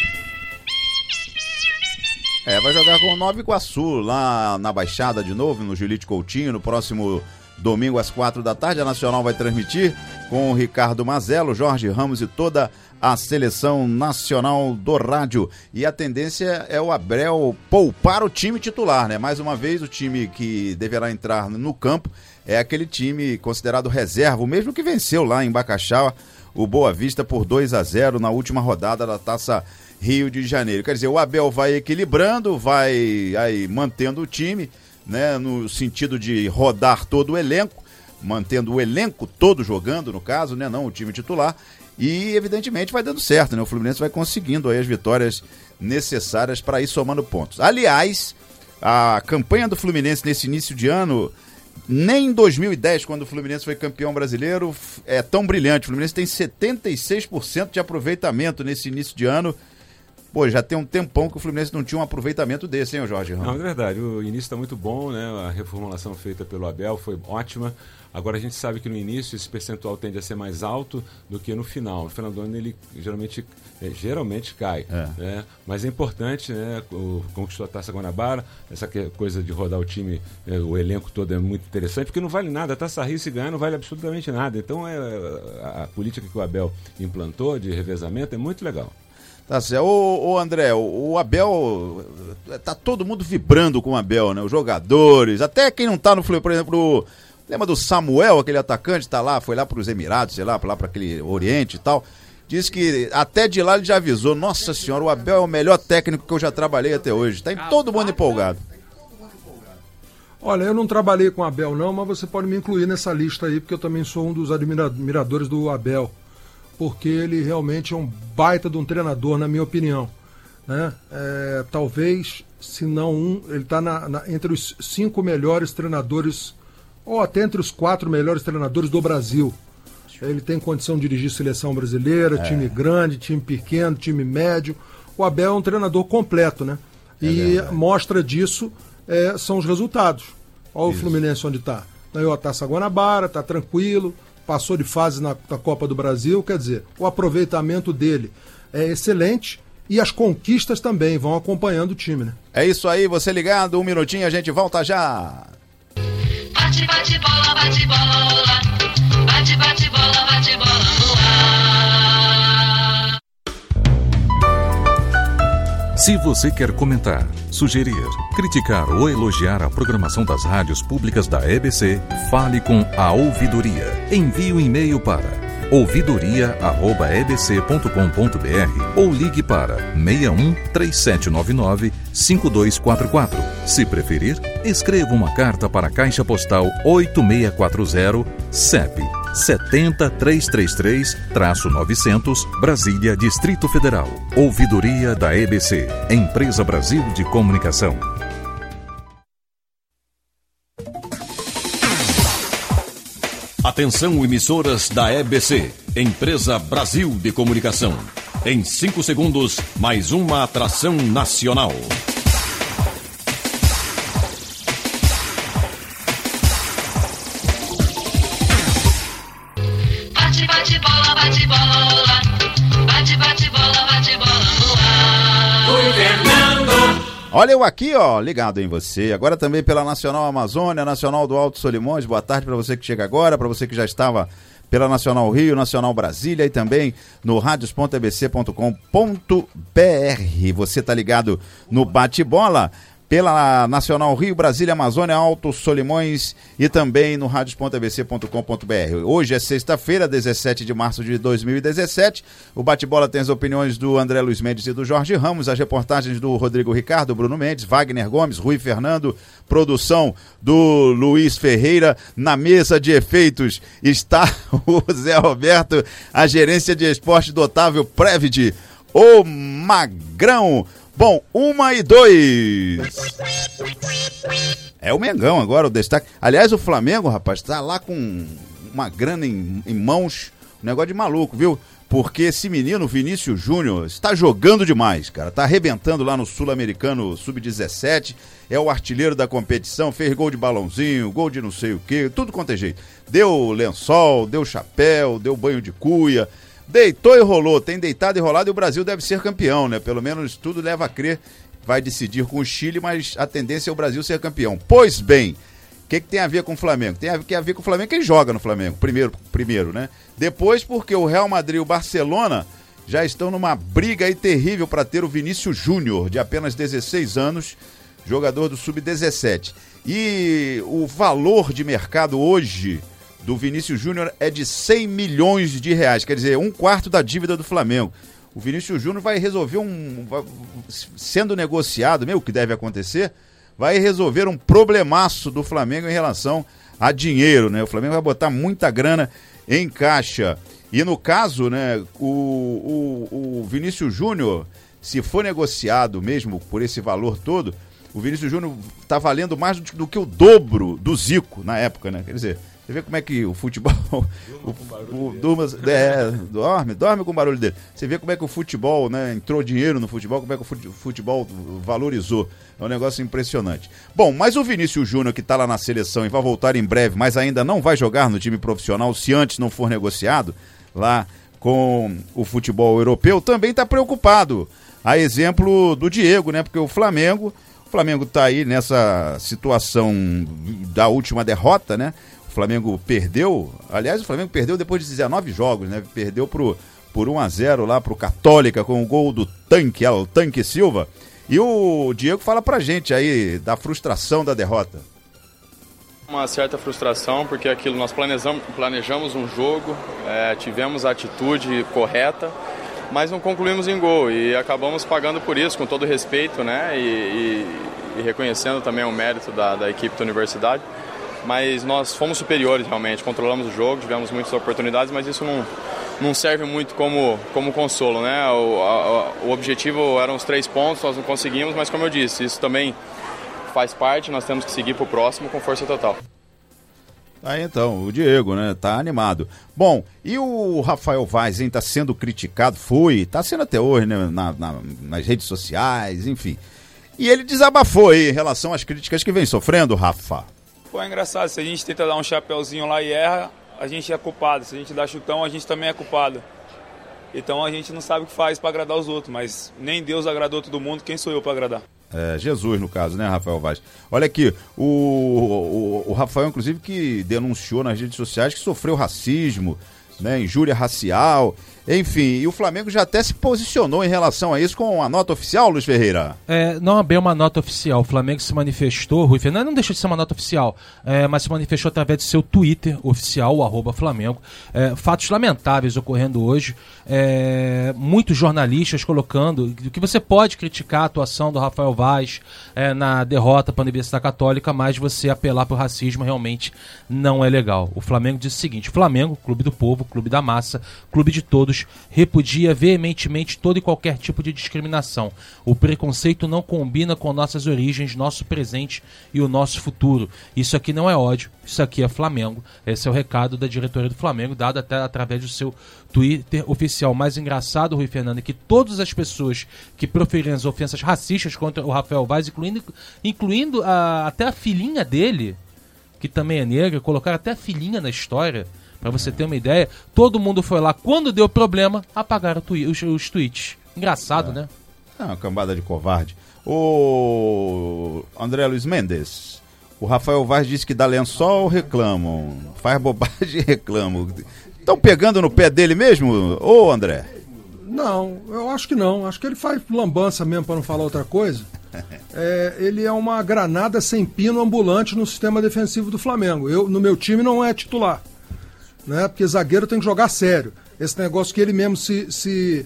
É, vai jogar com o Nova Iguaçu, lá na Baixada de novo, no Julite Coutinho, no próximo domingo às quatro da tarde. A Nacional vai transmitir com o Ricardo Mazzello, Jorge Ramos e toda a seleção nacional do rádio. E a tendência é o Abel poupar o time titular, né? Mais uma vez, o time que deverá entrar no campo é aquele time considerado reserva, o mesmo que venceu lá em Bacaxá o Boa Vista por dois a zero na última rodada da Taça Rio de Janeiro. Quer dizer, o Abel vai equilibrando, vai aí mantendo o time, né, no sentido de rodar todo o elenco, mantendo o elenco todo jogando, no caso, né, não o time titular, e evidentemente vai dando certo, né? O Fluminense vai conseguindo aí as vitórias necessárias para ir somando pontos. Aliás, a campanha do Fluminense nesse início de ano, nem em dois mil e dez, quando o Fluminense foi campeão brasileiro, é tão brilhante. O Fluminense tem setenta e seis por cento de aproveitamento nesse início de ano. Pô, já tem um tempão que o Fluminense não tinha um aproveitamento desse, hein, Jorge Ramos? Não, é verdade. O início está muito bom, né? A reformulação feita pelo Abel foi ótima. Agora a gente sabe que no início esse percentual tende a ser mais alto do que no final. No final do ano ele geralmente, é, geralmente cai. É. Né? Mas é importante, né? O, conquistou a Taça Guanabara, essa coisa de rodar o time, é, o elenco todo é muito interessante, porque não vale nada. A Taça Rio, se ganhar, não vale absolutamente nada. Então é, a, a política que o Abel implantou de revezamento é muito legal. Tá certo. Ô, ô André, o, o Abel, tá todo mundo vibrando com o Abel, né? Os jogadores, até quem não tá no Fluminense, por exemplo, lembra do Samuel, aquele atacante, tá lá, foi lá pros Emirados, sei lá, lá para aquele Oriente e tal. Diz que até de lá ele já avisou, nossa senhora, o Abel é o melhor técnico que eu já trabalhei até hoje. Tá em todo mundo empolgado. Olha, eu não trabalhei com o Abel não, mas você pode me incluir nessa lista aí, porque eu também sou um dos admiradores do Abel. Porque ele realmente é um baita de um treinador, na minha opinião. Né? É, talvez, se não um, ele está entre os cinco melhores treinadores ou até entre os quatro melhores treinadores do Brasil. Ele tem condição de dirigir seleção brasileira, é. time grande, time pequeno, time médio. O Abel é um treinador completo, né? É e verdade. Mostra disso é, são os resultados. Olha Isso. o Fluminense onde está. Ganhou a Taça Guanabara, está tranquilo, passou de fase na, na Copa do Brasil. Quer dizer, o aproveitamento dele é excelente e as conquistas também vão acompanhando o time, né? É isso aí, você ligado, um minutinho, a gente volta já. Bate, bate, bola, bate, bola. Bate, bate, bola, bate, bola no ar. Se você quer comentar, sugerir, criticar ou elogiar a programação das rádios públicas da E B C, fale com a Ouvidoria. Envie um e-mail para ouvidoria arroba e b c ponto com ponto b r ou ligue para seis um três sete nove nove cinco dois quatro quatro. Se preferir, escreva uma carta para a Caixa Postal oito seis quatro zero, C E P sete zero três três três novecentos, Brasília, Distrito Federal. Ouvidoria da E B C, Empresa Brasil de Comunicação. Atenção, emissoras da E B C, Empresa Brasil de Comunicação. Em cinco segundos, mais uma atração nacional. Bate, bate, bola, bate, bola. Bate, bate, bola, bate, bola no ar. Oi, Fernando. Olha eu aqui, ó, ligado em você. Agora também pela Nacional Amazônia, Nacional do Alto Solimões. Boa tarde para você que chega agora, para você que já estava pela Nacional Rio, Nacional Brasília e também no radios ponto e b c ponto com ponto b r. Você tá ligado no Bate-Bola pela Nacional Rio, Brasília, Amazônia, Alto Solimões e também no radios ponto e b c ponto com ponto b r. Hoje é sexta-feira, dezessete de março de dois mil e dezessete. O Bate-Bola tem as opiniões do André Luiz Mendes e do Jorge Ramos, as reportagens do Rodrigo Ricardo, Bruno Mendes, Wagner Gomes, Rui Fernando, produção do Luiz Ferreira. Na mesa de efeitos está o Zé Roberto, a gerência de esporte do Otávio Previd, o Magrão. Bom, uma e dois. É o Mengão agora, o destaque. Aliás, o Flamengo, rapaz, tá lá com uma grana em, em mãos, um negócio de maluco, viu? Porque esse menino, Vinícius Júnior, está jogando demais, cara. Tá arrebentando lá no Sul-Americano sub dezessete, é o artilheiro da competição, fez gol de balãozinho, gol de não sei o quê, tudo quanto é jeito. Deu lençol, deu chapéu, deu banho de cuia. Deitou e rolou, tem deitado e rolado e o Brasil deve ser campeão, né? Pelo menos tudo leva a crer, vai decidir com o Chile, mas a tendência é o Brasil ser campeão. Pois bem, o que, que tem a ver com o Flamengo? Tem a ver, a ver com o Flamengo que ele joga no Flamengo, primeiro, primeiro, né? Depois porque o Real Madrid e o Barcelona já estão numa briga aí terrível para ter o Vinícius Júnior, de apenas dezesseis anos, jogador do sub dezessete. E o valor de mercado hoje do Vinícius Júnior é de cem milhões de reais, quer dizer, um quarto da dívida do Flamengo. O Vinícius Júnior vai resolver um, vai, sendo negociado, mesmo que deve acontecer, vai resolver um problemaço do Flamengo em relação a dinheiro, né? O Flamengo vai botar muita grana em caixa. E no caso, né, o, o, o Vinícius Júnior, se for negociado mesmo por esse valor todo, o Vinícius Júnior tá valendo mais do, do que o dobro do Zico na época, né? Quer dizer, você vê como é que o futebol... O, o, o, durma, é, dorme, dorme com o barulho dele. Você vê como é que o futebol, né, entrou dinheiro no futebol, como é que o futebol valorizou. É um negócio impressionante. Bom, mas o Vinícius Júnior, que está lá na seleção e vai voltar em breve, mas ainda não vai jogar no time profissional se antes não for negociado lá com o futebol europeu, também está preocupado. A exemplo do Diego, né? Porque o Flamengo... O Flamengo está aí nessa situação da última derrota, né? O Flamengo perdeu, aliás, o Flamengo perdeu depois de dezenove jogos, né? Perdeu pro, por um a zero lá pro Católica com o gol do Tanque, o Tanque Silva. E o Diego fala pra gente aí da frustração da derrota. Uma certa frustração, porque aquilo nós planejamos, planejamos um jogo, é, tivemos a atitude correta, mas não concluímos em gol e acabamos pagando por isso, com todo respeito, né? E, e, e reconhecendo também o mérito da, da equipe da universidade. Mas nós fomos superiores realmente, controlamos o jogo, tivemos muitas oportunidades, mas isso não, não serve muito como, como consolo, né? O, a, o objetivo eram os três pontos, nós não conseguimos, mas como eu disse, isso também faz parte, nós temos que seguir para o próximo com força total. Aí então, o Diego, né, tá animado. Bom, e o Rafael Vaz, hein, tá sendo criticado, foi, tá sendo até hoje, né, na, na, nas redes sociais, enfim. E ele desabafou aí em relação às críticas que vem sofrendo, Rafa. Pô, é engraçado, se a gente tenta dar um chapéuzinho lá e erra, a gente é culpado. Se a gente dá chutão, a gente também é culpado. Então a gente não sabe o que faz para agradar os outros, mas nem Deus agradou todo mundo, quem sou eu para agradar? É, Jesus, no caso, né, Rafael Vaz? Olha aqui, o, o, o Rafael, inclusive, que denunciou nas redes sociais que sofreu racismo, né, injúria racial, enfim, e o Flamengo já até se posicionou em relação a isso com a nota oficial, Luiz Ferreira? É, não é bem uma nota oficial, o Flamengo se manifestou, Rui Fernando, não deixou de ser uma nota oficial, é, mas se manifestou através do seu Twitter oficial, o arroba Flamengo, é, fatos lamentáveis ocorrendo hoje, é, muitos jornalistas colocando que você pode criticar a atuação do Rafael Vaz é, na derrota para a Universidade Católica, mas você apelar para o racismo realmente não é legal. O Flamengo disse o seguinte: Flamengo, clube do povo, clube da massa, clube de todos, repudia veementemente todo e qualquer tipo de discriminação. O preconceito não combina com nossas origens, nosso presente e o nosso futuro. Isso aqui não é ódio, isso aqui é Flamengo. Esse é o recado da diretoria do Flamengo, dado até através do seu Twitter oficial. Mais engraçado, Rui Fernando, é que todas as pessoas que proferiram as ofensas racistas contra o Rafael Vaz, incluindo, incluindo a, até a filhinha dele, que também é negra, colocaram até a filhinha na história. Pra você ter uma ideia, todo mundo foi lá, quando deu problema, apagaram twi- os, os tweets. Engraçado, é. né? É uma cambada de covarde. O André Luiz Mendes, o Rafael Vaz disse que dá lençol, reclamam. Faz bobagem, reclamam. Estão pegando no pé dele mesmo, ô André? Não, eu acho que não. Acho que ele faz lambança mesmo, para não falar outra coisa. É, ele é uma granada sem pino ambulante no sistema defensivo do Flamengo. Eu, no meu time não é titular. Né? Porque zagueiro tem que jogar sério. Esse negócio que ele mesmo se, se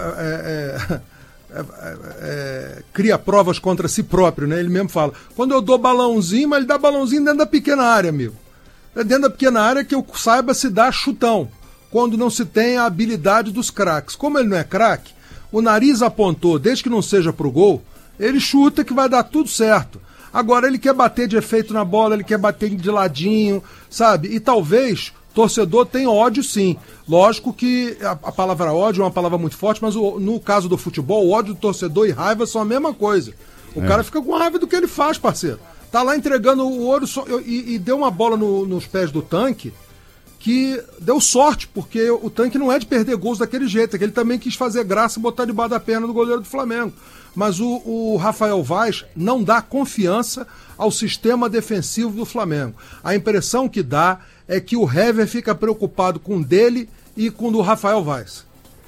é, é, é, é, cria provas contra si próprio, né? Ele mesmo fala, quando eu dou balãozinho, mas ele dá balãozinho dentro da pequena área, amigo. É dentro da pequena área que eu saiba se dá chutão, quando não se tem a habilidade dos craques. Como ele não é craque, o nariz apontou, desde que não seja pro gol, ele chuta que vai dar tudo certo. Agora ele quer bater de efeito na bola, ele quer bater de ladinho, sabe? E talvez torcedor tem ódio, sim. Lógico que a, a palavra ódio é uma palavra muito forte, mas o, no caso do futebol, o ódio do torcedor e raiva são a mesma coisa. O é. cara fica com raiva do que ele faz, parceiro. Tá lá entregando o ouro só, e, e deu uma bola no, nos pés do Tanque que deu sorte, porque o Tanque não é de perder gols daquele jeito, é que ele também quis fazer graça e botar debaixo da perna do goleiro do Flamengo. Mas o, o Rafael Vaz não dá confiança ao sistema defensivo do Flamengo. A impressão que dá é que o Hever fica preocupado com o dele e com o do Rafael Vaz.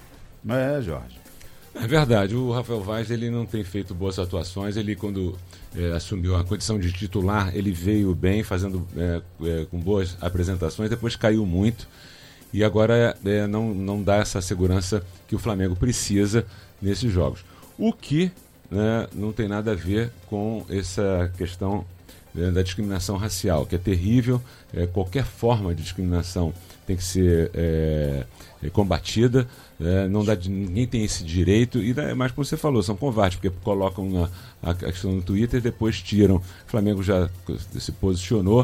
É, Jorge. É verdade, o Rafael Vaz ele não tem feito boas atuações. Ele, quando é, assumiu a condição de titular, ele veio bem, fazendo é, é, com boas apresentações, depois caiu muito e agora é, não, não dá essa segurança que o Flamengo precisa nesses jogos. O que, né, não tem nada a ver com essa questão é, da discriminação racial, que é terrível. É, qualquer forma de discriminação tem que ser é, é, combatida. É, não dá, ninguém tem esse direito, e mais como você falou, são covardes, porque colocam uma, a questão no Twitter e depois tiram. O Flamengo já se posicionou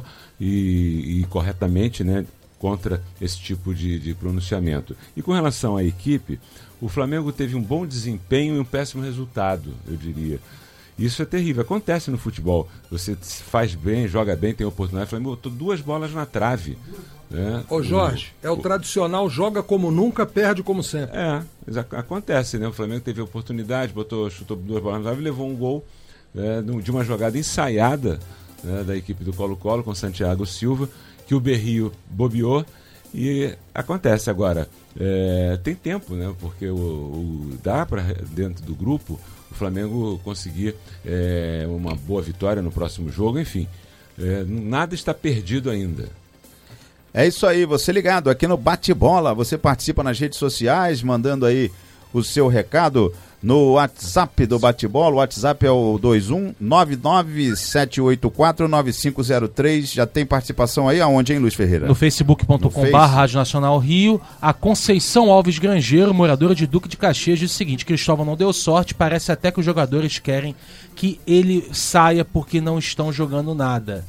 e, e corretamente, né, contra esse tipo de, de pronunciamento. E com relação à equipe, o Flamengo teve um bom desempenho e um péssimo resultado, eu diria. Isso é terrível, acontece no futebol. Você faz bem, joga bem, tem oportunidade. O Flamengo botou duas bolas na trave. Né? Ô Jorge, o, é o, o tradicional, joga como nunca, perde como sempre. É, acontece, né? O Flamengo teve oportunidade, botou, chutou duas bolas na trave e levou um gol, né, de uma jogada ensaiada, né, da equipe do Colo-Colo com Santiago Silva, que o Berrio bobeou, e acontece agora. É, tem tempo, né? Porque o, o, dá para, dentro do grupo, o Flamengo conseguir é, uma boa vitória no próximo jogo, enfim. É, nada está perdido ainda. É isso aí, você ligado aqui no Bate-Bola, você participa nas redes sociais, mandando aí o seu recado no WhatsApp do Bate-Bola. O WhatsApp é o dois um nove nove sete oito quatro nove cinco zero três. Já tem participação aí aonde, hein, Luiz Ferreira? No facebook ponto com barra Rádio Nacional Rio. A Conceição Alves Grangeiro, moradora de Duque de Caxias, diz o seguinte: Cristóvão não deu sorte, parece até que os jogadores querem que ele saia porque não estão jogando nada.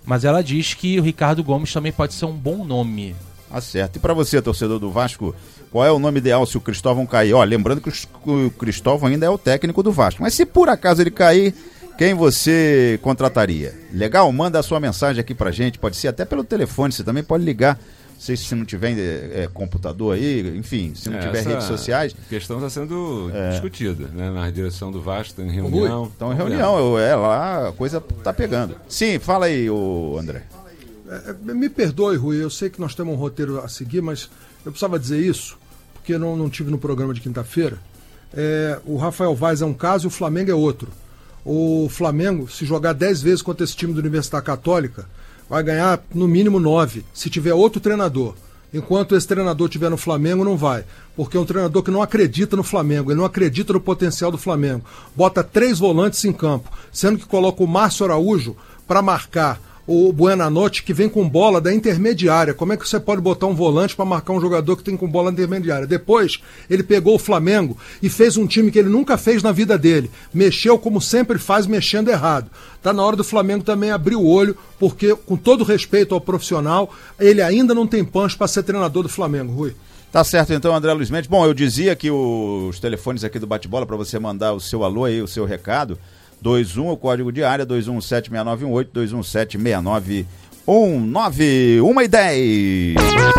mas ela diz que o Ricardo Gomes também pode ser um bom nome. Tá certo. E para você, torcedor do Vasco, qual é o nome ideal se o Cristóvão cair? Ó, lembrando que o Cristóvão ainda é o técnico do Vasco, mas se por acaso ele cair, quem você contrataria? Legal? Manda a sua mensagem aqui pra gente, pode ser até pelo telefone, você também pode ligar. Não sei se não tiver é, computador aí, enfim, se não tiver redes sociais. A questão está sendo é. discutida, né? Na direção do Vasco, em reunião. Ui, então, em reunião, eu, é, lá a coisa tá pegando. Sim, fala aí, ô André. É, me perdoe, Rui, eu sei que nós temos um roteiro a seguir, mas eu precisava dizer isso, porque eu não, não tive no programa de quinta-feira. É, o Rafael Vaz é um caso e o Flamengo é outro. O Flamengo, se jogar dez vezes contra esse time da Universidade Católica, vai ganhar no mínimo nove, se tiver outro treinador. Enquanto esse treinador estiver no Flamengo, não vai. Porque é um treinador que não acredita no Flamengo, ele não acredita no potencial do Flamengo. Bota três volantes em campo, sendo que coloca o Márcio Araújo para marcar o Buenanote, que vem com bola da intermediária. Como é que você pode botar um volante para marcar um jogador que tem com bola intermediária? Depois, ele pegou o Flamengo e fez um time que ele nunca fez na vida dele. Mexeu como sempre faz, mexendo errado. Tá na hora do Flamengo também abrir o olho, porque, com todo respeito ao profissional, ele ainda não tem punch para ser treinador do Flamengo, Rui. Tá certo então, André Luiz Mendes. Bom, eu dizia que os telefones aqui do Bate-Bola, para você mandar o seu alô aí, o seu recado, dois um, o código de área, dois um sete seis nove um oito, dois um sete seis nove um nove, uma e dez.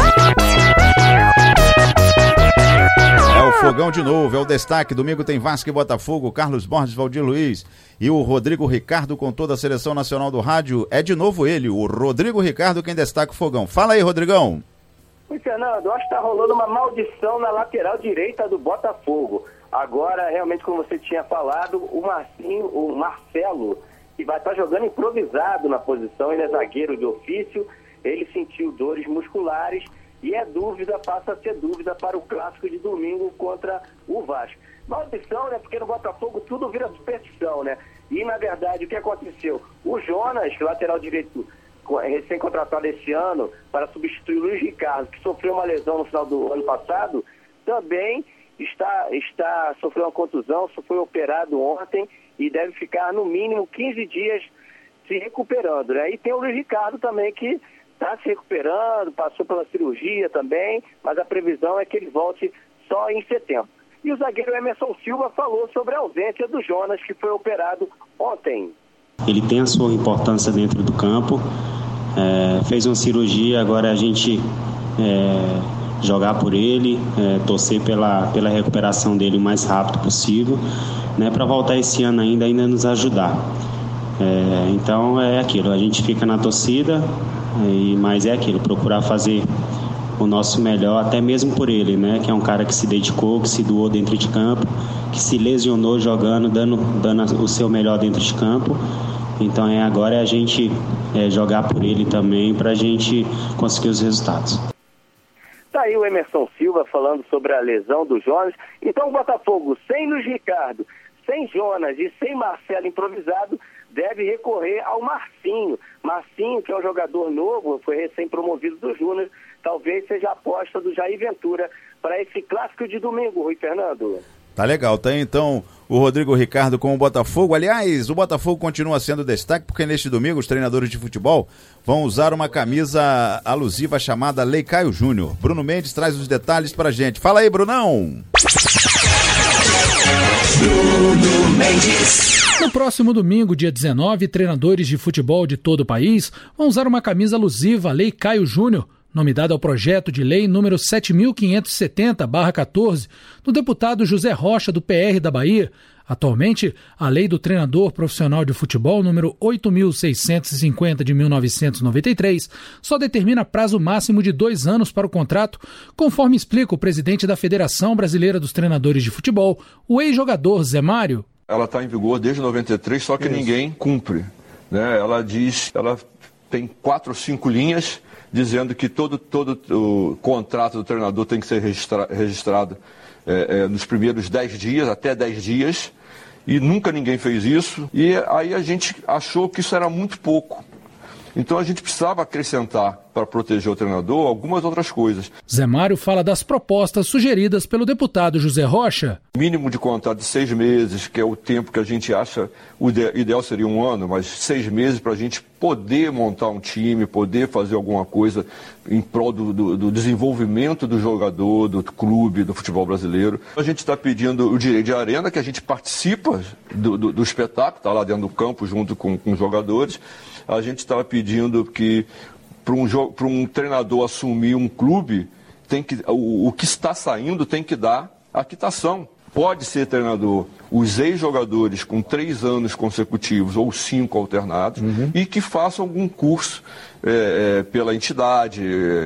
É o fogão de novo, é o destaque. Domingo tem Vasco e Botafogo, Carlos Borges, Valdir Luiz e o Rodrigo Ricardo com toda a seleção nacional do rádio. É de novo ele, o Rodrigo Ricardo, quem destaca o fogão. Fala aí, Rodrigão. Oi, Fernando, eu acho que tá rolando uma maldição na lateral direita do Botafogo. Agora, realmente, como você tinha falado, o Marcinho, o Marcelo, que vai estar jogando improvisado na posição, ele é zagueiro de ofício, ele sentiu dores musculares e é dúvida, passa a ser dúvida para o clássico de domingo contra o Vasco. Maldição, né? Porque no Botafogo tudo vira superstição, né? E, na verdade, o que aconteceu? O Jonas, lateral direito recém-contratado esse ano para substituir o Luiz Ricardo, que sofreu uma lesão no final do ano passado, também está, está sofreu uma contusão, só foi operado ontem e deve ficar no mínimo quinze dias se recuperando, né? E tem o Luiz Ricardo também que está se recuperando, passou pela cirurgia também, mas a previsão é que ele volte só em setembro. E o zagueiro Emerson Silva falou sobre a ausência do Jonas, que foi operado ontem. Ele tem a sua importância dentro do campo, é, fez uma cirurgia, agora a gente é, jogar por ele, é, torcer pela, pela recuperação dele o mais rápido possível, né, para voltar esse ano ainda, ainda nos ajudar. É, então é aquilo, a gente fica na torcida, é, mas é aquilo, procurar fazer o nosso melhor, até mesmo por ele, né, que é um cara que se dedicou, que se doou dentro de campo, que se lesionou jogando, dando, dando o seu melhor dentro de campo. Então é, agora é a gente é, jogar por ele também para a gente conseguir os resultados. Tá aí o Emerson Silva falando sobre a lesão do Jonas. Então o Botafogo, sem Luiz Ricardo, sem Jonas e sem Marcelo improvisado, deve recorrer ao Marcinho. Marcinho, que é um jogador novo, foi recém-promovido do Júnior, talvez seja a aposta do Jair Ventura para esse clássico de domingo, Rui Fernando. Tá legal, tá então o Rodrigo Ricardo com o Botafogo. Aliás, o Botafogo continua sendo destaque porque neste domingo os treinadores de futebol vão usar uma camisa alusiva chamada Lei Caio Júnior. Bruno Mendes traz os detalhes pra gente. Fala aí, Brunão! Bruno Mendes. No próximo domingo, dia dezenove, treinadores de futebol de todo o país vão usar uma camisa alusiva Lei Caio Júnior, nome dado ao projeto de lei número sete mil quinhentos e setenta barra quatorze, do deputado José Rocha, do P R da Bahia. Atualmente, a lei do treinador profissional de futebol número oito mil seiscentos e cinquenta de mil novecentos e noventa e três só determina prazo máximo de dois anos para o contrato, conforme explica o presidente da Federação Brasileira dos Treinadores de Futebol, o ex-jogador Zé Mário. Ela está em vigor desde noventa e três, só que Isso. ninguém cumpre, né? Ela diz, ela tem quatro ou cinco linhas dizendo que todo, todo o contrato do treinador tem que ser registra, registrado é, é, nos primeiros dez dias, até dez dias, e nunca ninguém fez isso, e aí a gente achou que isso era muito pouco. Então a gente precisava acrescentar para proteger o treinador, algumas outras coisas. Zé Mário fala das propostas sugeridas pelo deputado José Rocha. Mínimo de contrato de seis meses, que é o tempo que a gente acha, o ideal seria um ano, mas seis meses para a gente poder montar um time, poder fazer alguma coisa em prol do, do, do desenvolvimento do jogador, do clube, do futebol brasileiro. A gente está pedindo o direito de arena, que a gente participa do, do, do espetáculo, está lá dentro do campo junto com, com os jogadores. A gente estava pedindo que para um, para um treinador assumir um clube, tem que, o, o que está saindo tem que dar a quitação. Pode ser treinador os ex-jogadores com três anos consecutivos ou cinco alternados, uhum, e que façam algum curso é, é, pela entidade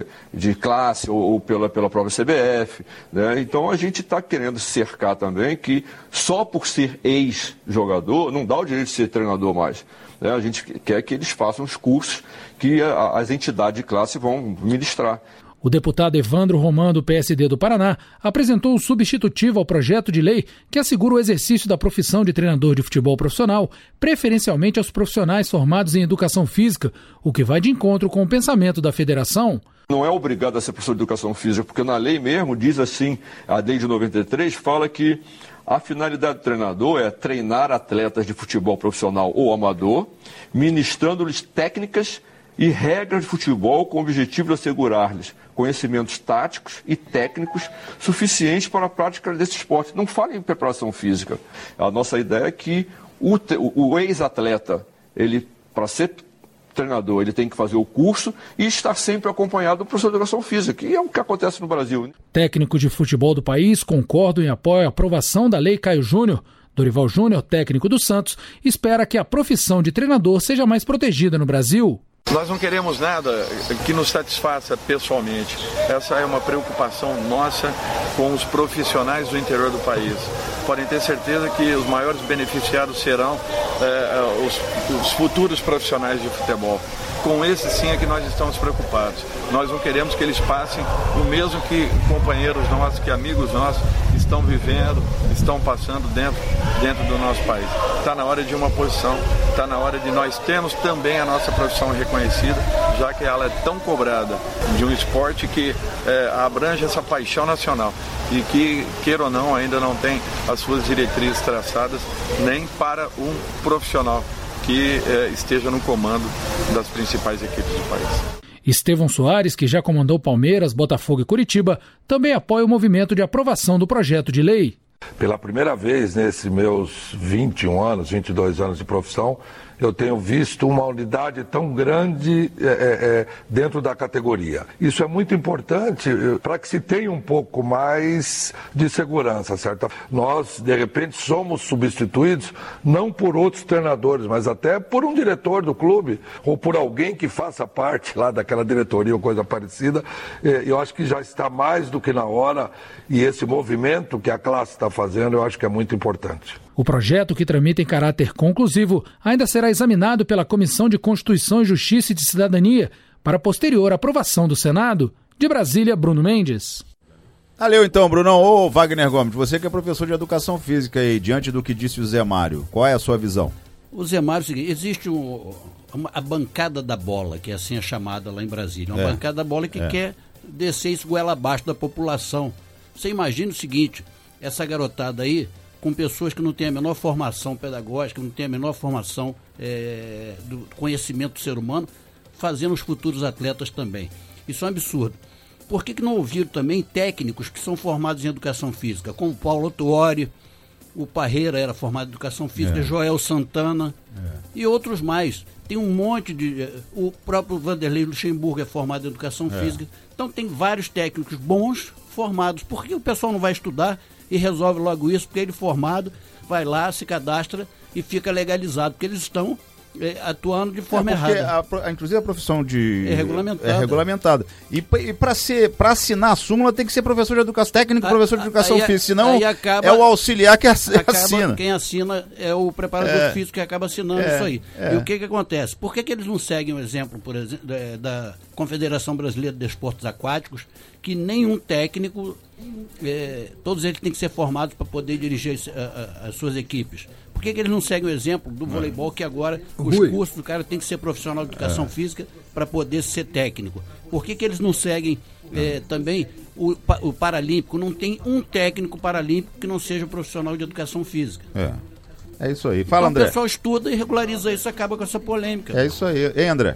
de classe ou, ou pela, pela própria C B F. Né? Então a gente está querendo cercar também que só por ser ex-jogador não dá o direito de ser treinador mais. Né? A gente quer que eles façam os cursos que a, as entidades de classe vão ministrar. O deputado Evandro Román, do P S D do Paraná, apresentou o substitutivo ao projeto de lei que assegura o exercício da profissão de treinador de futebol profissional, preferencialmente aos profissionais formados em educação física, o que vai de encontro com o pensamento da federação. Não é obrigado a ser professor de educação física, porque na lei mesmo diz assim, a lei de noventa e três fala que a finalidade do treinador é treinar atletas de futebol profissional ou amador, ministrando-lhes técnicas e regras de futebol com o objetivo de assegurar-lhes conhecimentos táticos e técnicos suficientes para a prática desse esporte. Não fala em preparação física. A nossa ideia é que o, o ex-atleta, ele, para ser treinador, ele tem que fazer o curso e estar sempre acompanhado do professor de educação física, que é o que acontece no Brasil. Técnicos de futebol do país concordam em apoio à aprovação da Lei Caio Júnior. Dorival Júnior, técnico do Santos, espera que a profissão de treinador seja mais protegida no Brasil. Nós não queremos nada que nos satisfaça pessoalmente. Essa é uma preocupação nossa com os profissionais do interior do país. Podem ter certeza que os maiores beneficiados serão é, os, os futuros profissionais de futebol. Com esse sim é que nós estamos preocupados. Nós não queremos que eles passem o mesmo que companheiros nossos, que amigos nossos estão vivendo, estão passando dentro, dentro do nosso país. Está na hora de uma posição, está na hora de nós termos também a nossa profissão reconhecida, já que ela é tão cobrada de um esporte que é, abrange essa paixão nacional e que, queira ou não, ainda não tem as suas diretrizes traçadas nem para um profissional que eh, esteja no comando das principais equipes do país. Estevão Soares, que já comandou Palmeiras, Botafogo e Curitiba, também apoia o movimento de aprovação do projeto de lei. Pela primeira vez nesses meus vinte e um anos, vinte e dois anos de profissão, eu tenho visto uma unidade tão grande é, é, dentro da categoria. Isso é muito importante para que se tenha um pouco mais de segurança, certo? Nós, de repente, somos substituídos não por outros treinadores, mas até por um diretor do clube ou por alguém que faça parte lá daquela diretoria ou coisa parecida. Eu acho que já está mais do que na hora e esse movimento que a classe está fazendo, eu acho que é muito importante. O projeto, que tramita em caráter conclusivo, ainda será examinado pela Comissão de Constituição e Justiça e de Cidadania para posterior aprovação do Senado. De Brasília, Bruno Mendes. Valeu então, Brunão. Ô, Wagner Gomes, você que é professor de Educação Física aí, diante do que disse o Zé Mário, qual é a sua visão? O Zé Mário é o seguinte, existe um, uma, a bancada da bola, que assim é chamada lá em Brasília, uma é. bancada da bola que é. quer descer isso goela abaixo da população. Você imagina o seguinte, essa garotada aí, com pessoas que não têm a menor formação pedagógica, não têm a menor formação é, do conhecimento do ser humano, fazendo os futuros atletas também. Isso é um absurdo. Por que que não ouviram também técnicos que são formados em educação física, como o Paulo Tuori, o Parreira era formado em educação física, é. Joel Santana é. e outros mais. Tem um monte de... O próprio Vanderlei Luxemburgo é formado em educação é. física. Então tem vários técnicos bons formados. Por que o pessoal não vai estudar e resolve logo isso? Porque ele formado vai lá, se cadastra e fica legalizado, porque eles estão é, atuando de forma é errada. A, a, inclusive a profissão de... É regulamentada. É regulamentada. E, e para ser, para assinar a súmula tem que ser professor de educação técnica, a, professor de educação física, senão acaba, é o auxiliar que assina. Acaba, quem assina é o preparador é, físico que acaba assinando é, isso aí. É. E o que que acontece? Por que que eles não seguem o exemplo, por exemplo, da, da Confederação Brasileira de Desportos Aquáticos, que nenhum técnico, é, todos eles têm que ser formados para poder dirigir a, a, as suas equipes? Por que que eles não seguem o exemplo do voleibol, que agora os Rui. cursos do cara tem que ser profissional de educação é. física para poder ser técnico. Por que, que eles não seguem é, também o, o Paralímpico? Não tem um técnico paralímpico que não seja profissional de educação física. É, é isso aí. Fala, então, André. O pessoal estuda e regulariza isso, acaba com essa polêmica. É isso aí. Ei, André?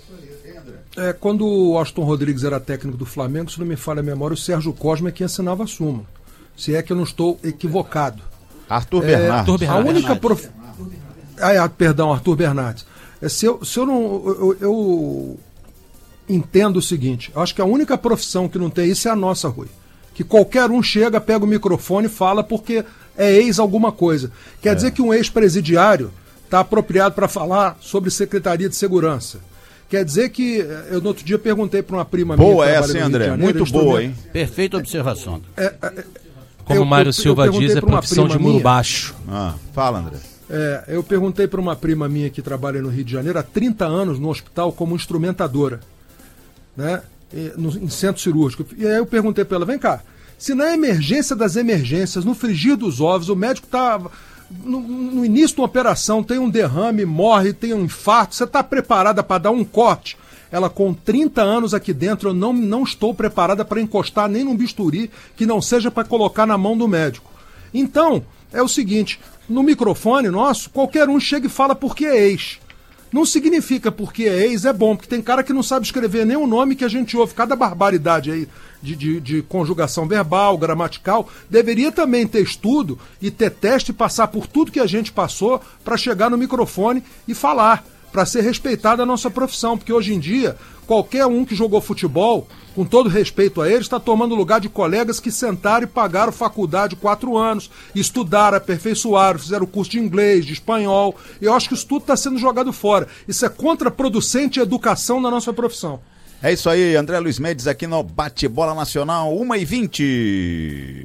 É, quando o Austin Rodrigues era técnico do Flamengo, se não me falha a memória, o Sérgio Cosme é quem assinava a súmula. Se é que eu não estou equivocado. Arthur é, Bernardes. Arthur Bernardes. A única prof... ah, é, perdão, Arthur Bernardes. É, se, eu, se eu não... Eu, eu entendo o seguinte, eu acho que a única profissão que não tem isso é a nossa, Rui. Que qualquer um chega, pega o microfone e fala porque é ex alguma coisa. Quer é. dizer que um ex-presidiário está apropriado para falar sobre Secretaria de Segurança. Quer dizer que, eu no outro dia perguntei para uma prima minha... Boa essa, André, muito boa, hein? Perfeita observação. É, é, Como o Mário Silva diz, é profissão de muro baixo. Ah, fala, André. É, eu perguntei para uma prima minha que trabalha no Rio de Janeiro há trinta anos no hospital como instrumentadora, né? No, em centro cirúrgico. E aí eu perguntei para ela, vem cá, se na emergência das emergências, no frigir dos ovos, o médico está... No, no início de uma operação, tem um derrame, morre, tem um infarto, você está preparada para dar um corte? Ela, com trinta anos aqui dentro, eu não, não estou preparada para encostar nem num bisturi que não seja para colocar na mão do médico. Então, é o seguinte, no microfone nosso, qualquer um chega e fala porque é ex. Não significa porque é ex, é bom, porque tem cara que não sabe escrever nem o nome que a gente ouve, cada barbaridade aí de, de, de conjugação verbal, gramatical, deveria também ter estudo e ter teste e passar por tudo que a gente passou para chegar no microfone e falar, para ser respeitada a nossa profissão, porque hoje em dia, qualquer um que jogou futebol, com todo respeito a ele, está tomando lugar de colegas que sentaram e pagaram faculdade quatro anos, estudaram, aperfeiçoaram, fizeram curso de inglês, de espanhol. Eu acho que isso tudo está sendo jogado fora. Isso é contraproducente à educação na nossa profissão. É isso aí, André Luiz Mendes aqui no Bate-Bola Nacional, uma e vinte.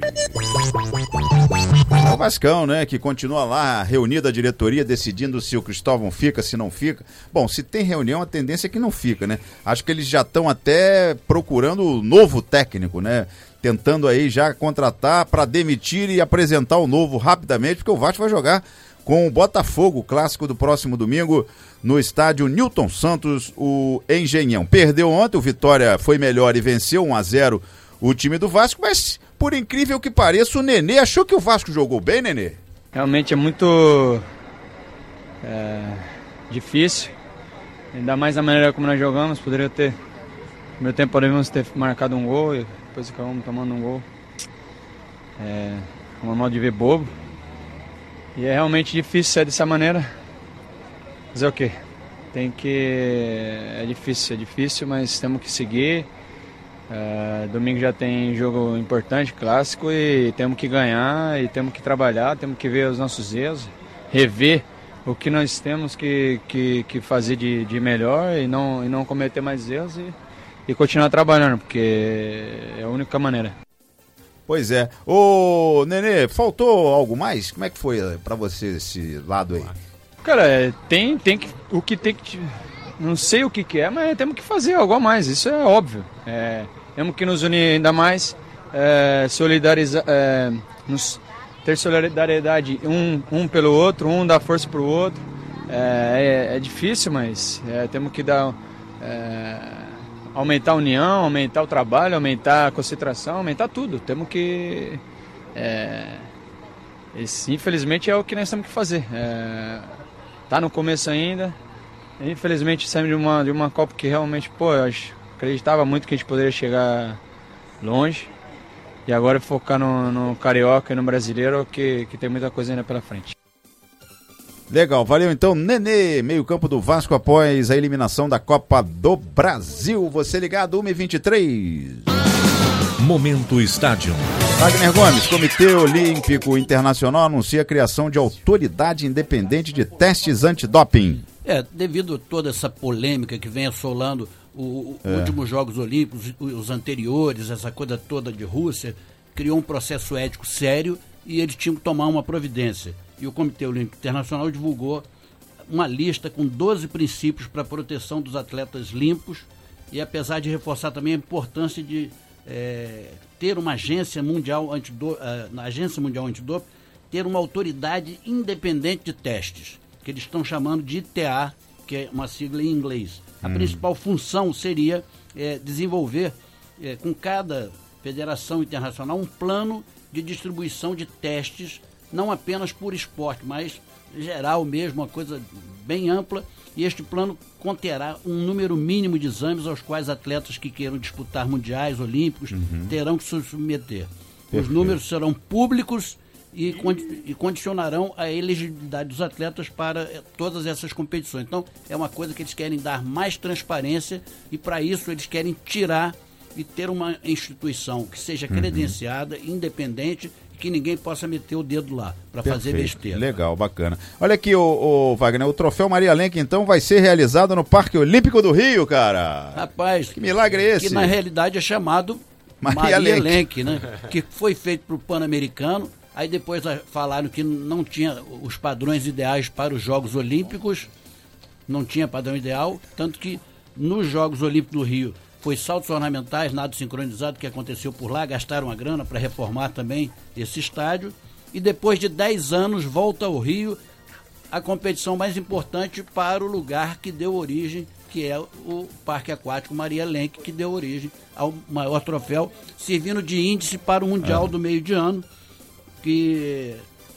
É o Vascão, né, que continua lá reunida a diretoria, decidindo se o Cristóvão fica, se não fica. Bom, se tem reunião, a tendência é que não fica, né? Acho que eles já estão até procurando o novo técnico, né? Tentando aí já contratar para demitir e apresentar o novo rapidamente, porque o Vasco vai jogar com o Botafogo, clássico do próximo domingo, no estádio Newton Santos, o Engenhão. Perdeu ontem, o Vitória foi melhor e venceu um a zero o time do Vasco, mas por incrível que pareça, o Nenê achou que o Vasco jogou bem, Nenê? Realmente é muito é, difícil, ainda mais da maneira como nós jogamos. Poderia ter, no meu tempo poderíamos ter marcado um gol e depois acabamos tomando um gol. É um modo de ver bobo. E é realmente difícil ser dessa maneira. Fazer o quê? Tem que... É difícil, é difícil, mas temos que seguir. Uh, domingo já tem jogo importante, clássico, e temos que ganhar, e temos que trabalhar, temos que ver os nossos erros, rever o que nós temos que, que, que fazer de, de melhor e não, e não cometer mais erros e, e continuar trabalhando, porque é a única maneira. Pois é. Ô, Nenê, faltou algo mais? Como é que foi pra você esse lado aí? Cara, tem, tem que... O que tem que... Não sei o que, que é, mas temos que fazer algo a mais, isso é óbvio. É, temos que nos unir ainda mais, é, solidarizar, é, nos, ter solidariedade um, um pelo outro, um dar força pro outro. É, é, é difícil, mas é, temos que dar... É, aumentar a união, aumentar o trabalho, aumentar a concentração, aumentar tudo. Temos que... É, esse, infelizmente é o que nós temos que fazer. É, tá no começo ainda. Infelizmente saímos de uma, de uma Copa que realmente, pô, eu acreditava muito que a gente poderia chegar longe. E agora focar no, no Carioca e no Brasileiro, que, que tem muita coisa ainda pela frente. Legal, valeu então, Nenê, meio campo do Vasco após a eliminação da Copa do Brasil. Você ligado, uma e vinte e três. Momento Estádio. Wagner Gomes, Comitê Olímpico Internacional anuncia a criação de autoridade independente de testes antidoping. É, devido a toda essa polêmica que vem assolando os é. últimos Jogos Olímpicos, os anteriores, essa coisa toda de Rússia, criou um processo ético sério e eles tinham que tomar uma providência. E o Comitê Olímpico Internacional divulgou uma lista com doze princípios para a proteção dos atletas limpos e apesar de reforçar também a importância de é, ter uma agência mundial antidoping, na agência mundial antidoping, ter uma autoridade independente de testes, que eles estão chamando de I T A, que é uma sigla em inglês. A Hum. principal função seria é, desenvolver é, com cada federação internacional um plano de distribuição de testes, não apenas por esporte, mas geral mesmo, uma coisa bem ampla, e este plano conterá um número mínimo de exames aos quais atletas que queiram disputar mundiais, olímpicos, Uhum. terão que se submeter. Perfeito. Os números serão públicos e, condi- e condicionarão a elegibilidade dos atletas para eh, todas essas competições. Então, é uma coisa que eles querem dar mais transparência e, para isso, eles querem tirar e ter uma instituição que seja Uhum. credenciada, independente, e que ninguém possa meter o dedo lá para fazer Perfeito. besteira. Legal, bacana. Olha aqui, o, Wagner, o troféu Maria Lenk, então, vai ser realizado no Parque Olímpico do Rio, cara. Rapaz, que milagre é esse? Que na realidade é chamado Maria Maria, Lenk. Lenk, né? Que foi feito para o Pan-Americano, aí depois ah, falaram que não tinha os padrões ideais para os Jogos Olímpicos, não tinha padrão ideal, tanto que nos Jogos Olímpicos do Rio foi saltos ornamentais, nado sincronizado que aconteceu por lá, gastaram a grana para reformar também esse estádio, e depois de dez anos volta ao Rio a competição mais importante para o lugar que deu origem, que é o Parque Aquático Maria Lenk, que deu origem ao maior troféu, servindo de índice para o Mundial Ah. do meio de ano, que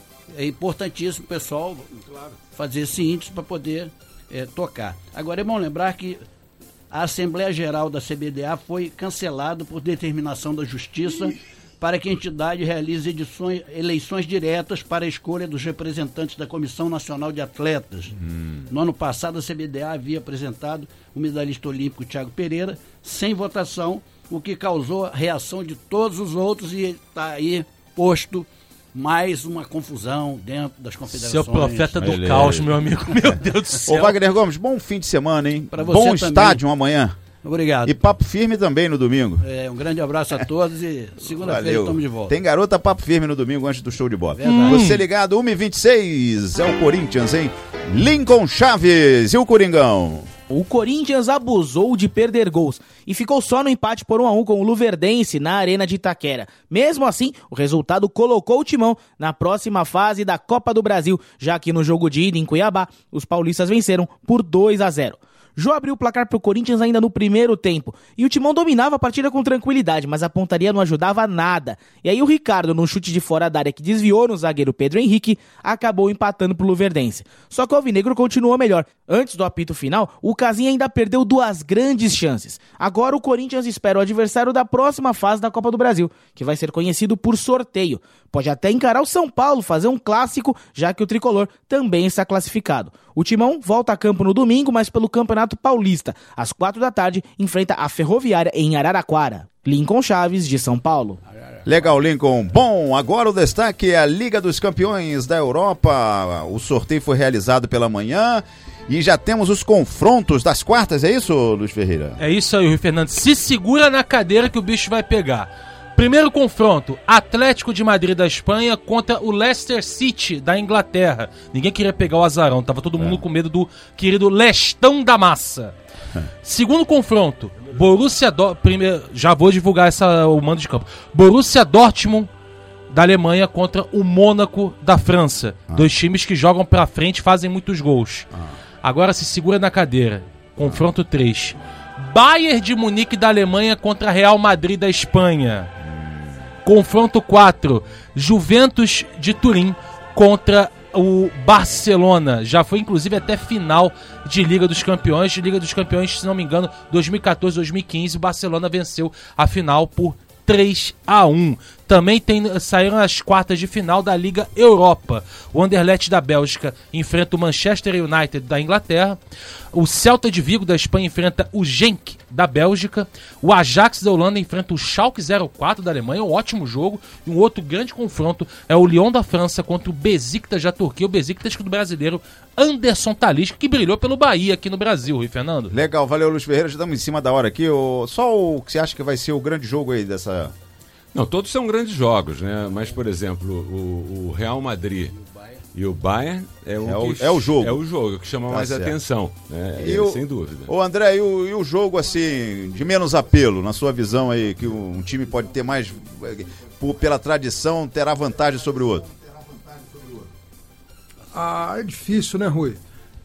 é importantíssimo, pessoal, fazer esse índice para poder é, tocar. Agora é bom lembrar que a Assembleia Geral da C B D A foi cancelada por determinação da Justiça para que a entidade realize edições, eleições diretas para a escolha dos representantes da Comissão Nacional de Atletas. Hum. No ano passado, a C B D A havia apresentado o medalhista olímpico Thiago Pereira sem votação, o que causou a reação de todos os outros e está aí posto mais uma confusão dentro das confederações. Seu profeta do caos, meu amigo. Meu Deus do céu. Ô, Wagner Gomes, bom fim de semana, hein? Pra você bom também. estádio amanhã. Obrigado. E papo firme também no domingo. É, um grande abraço a todos e segunda-feira Valeu. estamos de volta. Tem garota papo firme no domingo antes do show de bola. Verdade. Você ligado, uma e vinte e seis, é o Corinthians, hein? Lincoln Chaves e o Coringão. O Corinthians abusou de perder gols e ficou só no empate por um a um com o Luverdense na Arena de Itaquera. Mesmo assim, o resultado colocou o Timão na próxima fase da Copa do Brasil, já que no jogo de ida em Cuiabá, os paulistas venceram por dois a zero. Jô abriu o placar para o Corinthians ainda no primeiro tempo, e o Timão dominava a partida com tranquilidade, mas a pontaria não ajudava nada. E aí o Ricardo, num chute de fora da área que desviou no zagueiro Pedro Henrique, acabou empatando para o Luverdense. Só que o Alvinegro continuou melhor. Antes do apito final, o Casim ainda perdeu duas grandes chances. Agora o Corinthians espera o adversário da próxima fase da Copa do Brasil, que vai ser conhecido por sorteio. Pode até encarar o São Paulo, fazer um clássico, já que o Tricolor também está classificado. O Timão volta a campo no domingo, mas pelo Campeonato Paulista. Às quatro da tarde, enfrenta a Ferroviária em Araraquara. Lincoln Chaves, de São Paulo. Legal, Lincoln. Bom, agora o destaque é a Liga dos Campeões da Europa. O sorteio foi realizado pela manhã e já temos os confrontos das quartas, é isso, Luiz Ferreira? É isso aí, Rui Fernando. Se segura na cadeira que o bicho vai pegar. Primeiro confronto, Atlético de Madrid da Espanha contra o Leicester City da Inglaterra. Ninguém queria pegar o azarão, tava todo mundo é. com medo do querido Lestão da Massa. É. Segundo confronto, Borussia Dortmund, primeiro, já vou divulgar essa, o mando de campo. Borussia Dortmund da Alemanha contra o Mônaco da França. Ah. Dois times que jogam pra frente, fazem muitos gols. Ah. Agora se segura na cadeira. Confronto três. Bayern de Munique da Alemanha contra Real Madrid da Espanha. Confronto quatro, Juventus de Turim contra o Barcelona. Já foi inclusive até final de Liga dos Campeões. De Liga dos Campeões, se não me engano, dois mil e quatorze, dois mil e quinze, o Barcelona venceu a final por três a um. Também tem, saíram as quartas de final da Liga Europa. O Anderlecht da Bélgica enfrenta o Manchester United da Inglaterra. O Celta de Vigo da Espanha enfrenta o Genk da Bélgica. O Ajax da Holanda enfrenta o Schalke zero quatro da Alemanha. Um ótimo jogo. E um outro grande confronto é o Lyon da França contra o Besiktas da Turquia. O Besiktas do brasileiro Anderson Talisca, que brilhou pelo Bahia aqui no Brasil, Rui Fernando. Legal, valeu, Luiz Ferreira. Já estamos em cima da hora aqui. Só o que você acha que vai ser o grande jogo aí dessa... Não, todos são grandes jogos, né? Mas, por exemplo, o, o Real Madrid e o Bayern é o, é o, que, é o jogo. É o jogo que chama tá mais certo. atenção, né? E é, o, sem dúvida. Ô André, e o, e o jogo assim, de menos apelo, na sua visão aí, que um time pode ter mais, por, pela tradição, terá vantagem sobre o outro? Ah, é difícil, né, Rui?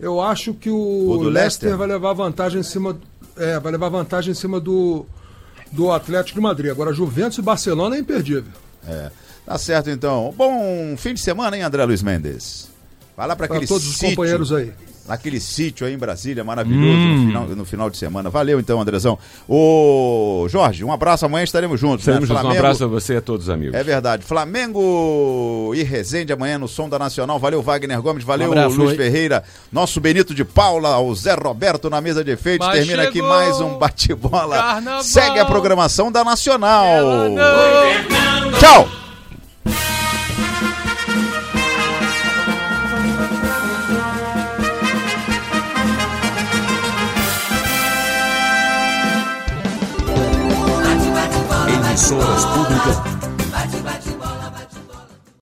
Eu acho que o, O do Leicester, Leicester vai levar vantagem em cima, é, vai levar vantagem em cima do, do Atlético de Madrid. Agora, Juventus e Barcelona é imperdível. É. Tá certo, então. Bom fim de semana, hein, André Luiz Mendes? Vai lá para aquele todos os sítio, companheiros aí. Naquele sítio aí em Brasília, maravilhoso, Hum. no, final, no final de semana. Valeu, então, Andrezão. Ô, Jorge, um abraço. Amanhã estaremos juntos. Estaremos né? juntos. Um abraço a você e a todos os amigos. É verdade. Flamengo e Resende amanhã no Som da Nacional. Valeu, Wagner Gomes. Valeu, Um abraço, Luiz oi. Ferreira. Nosso Benito de Paula, o Zé Roberto na mesa de efeitos. Mas Termina aqui chegou mais um bate-bola. Carnaval. Segue a programação da Nacional. Fernando. Tchau. Emissoras públicas.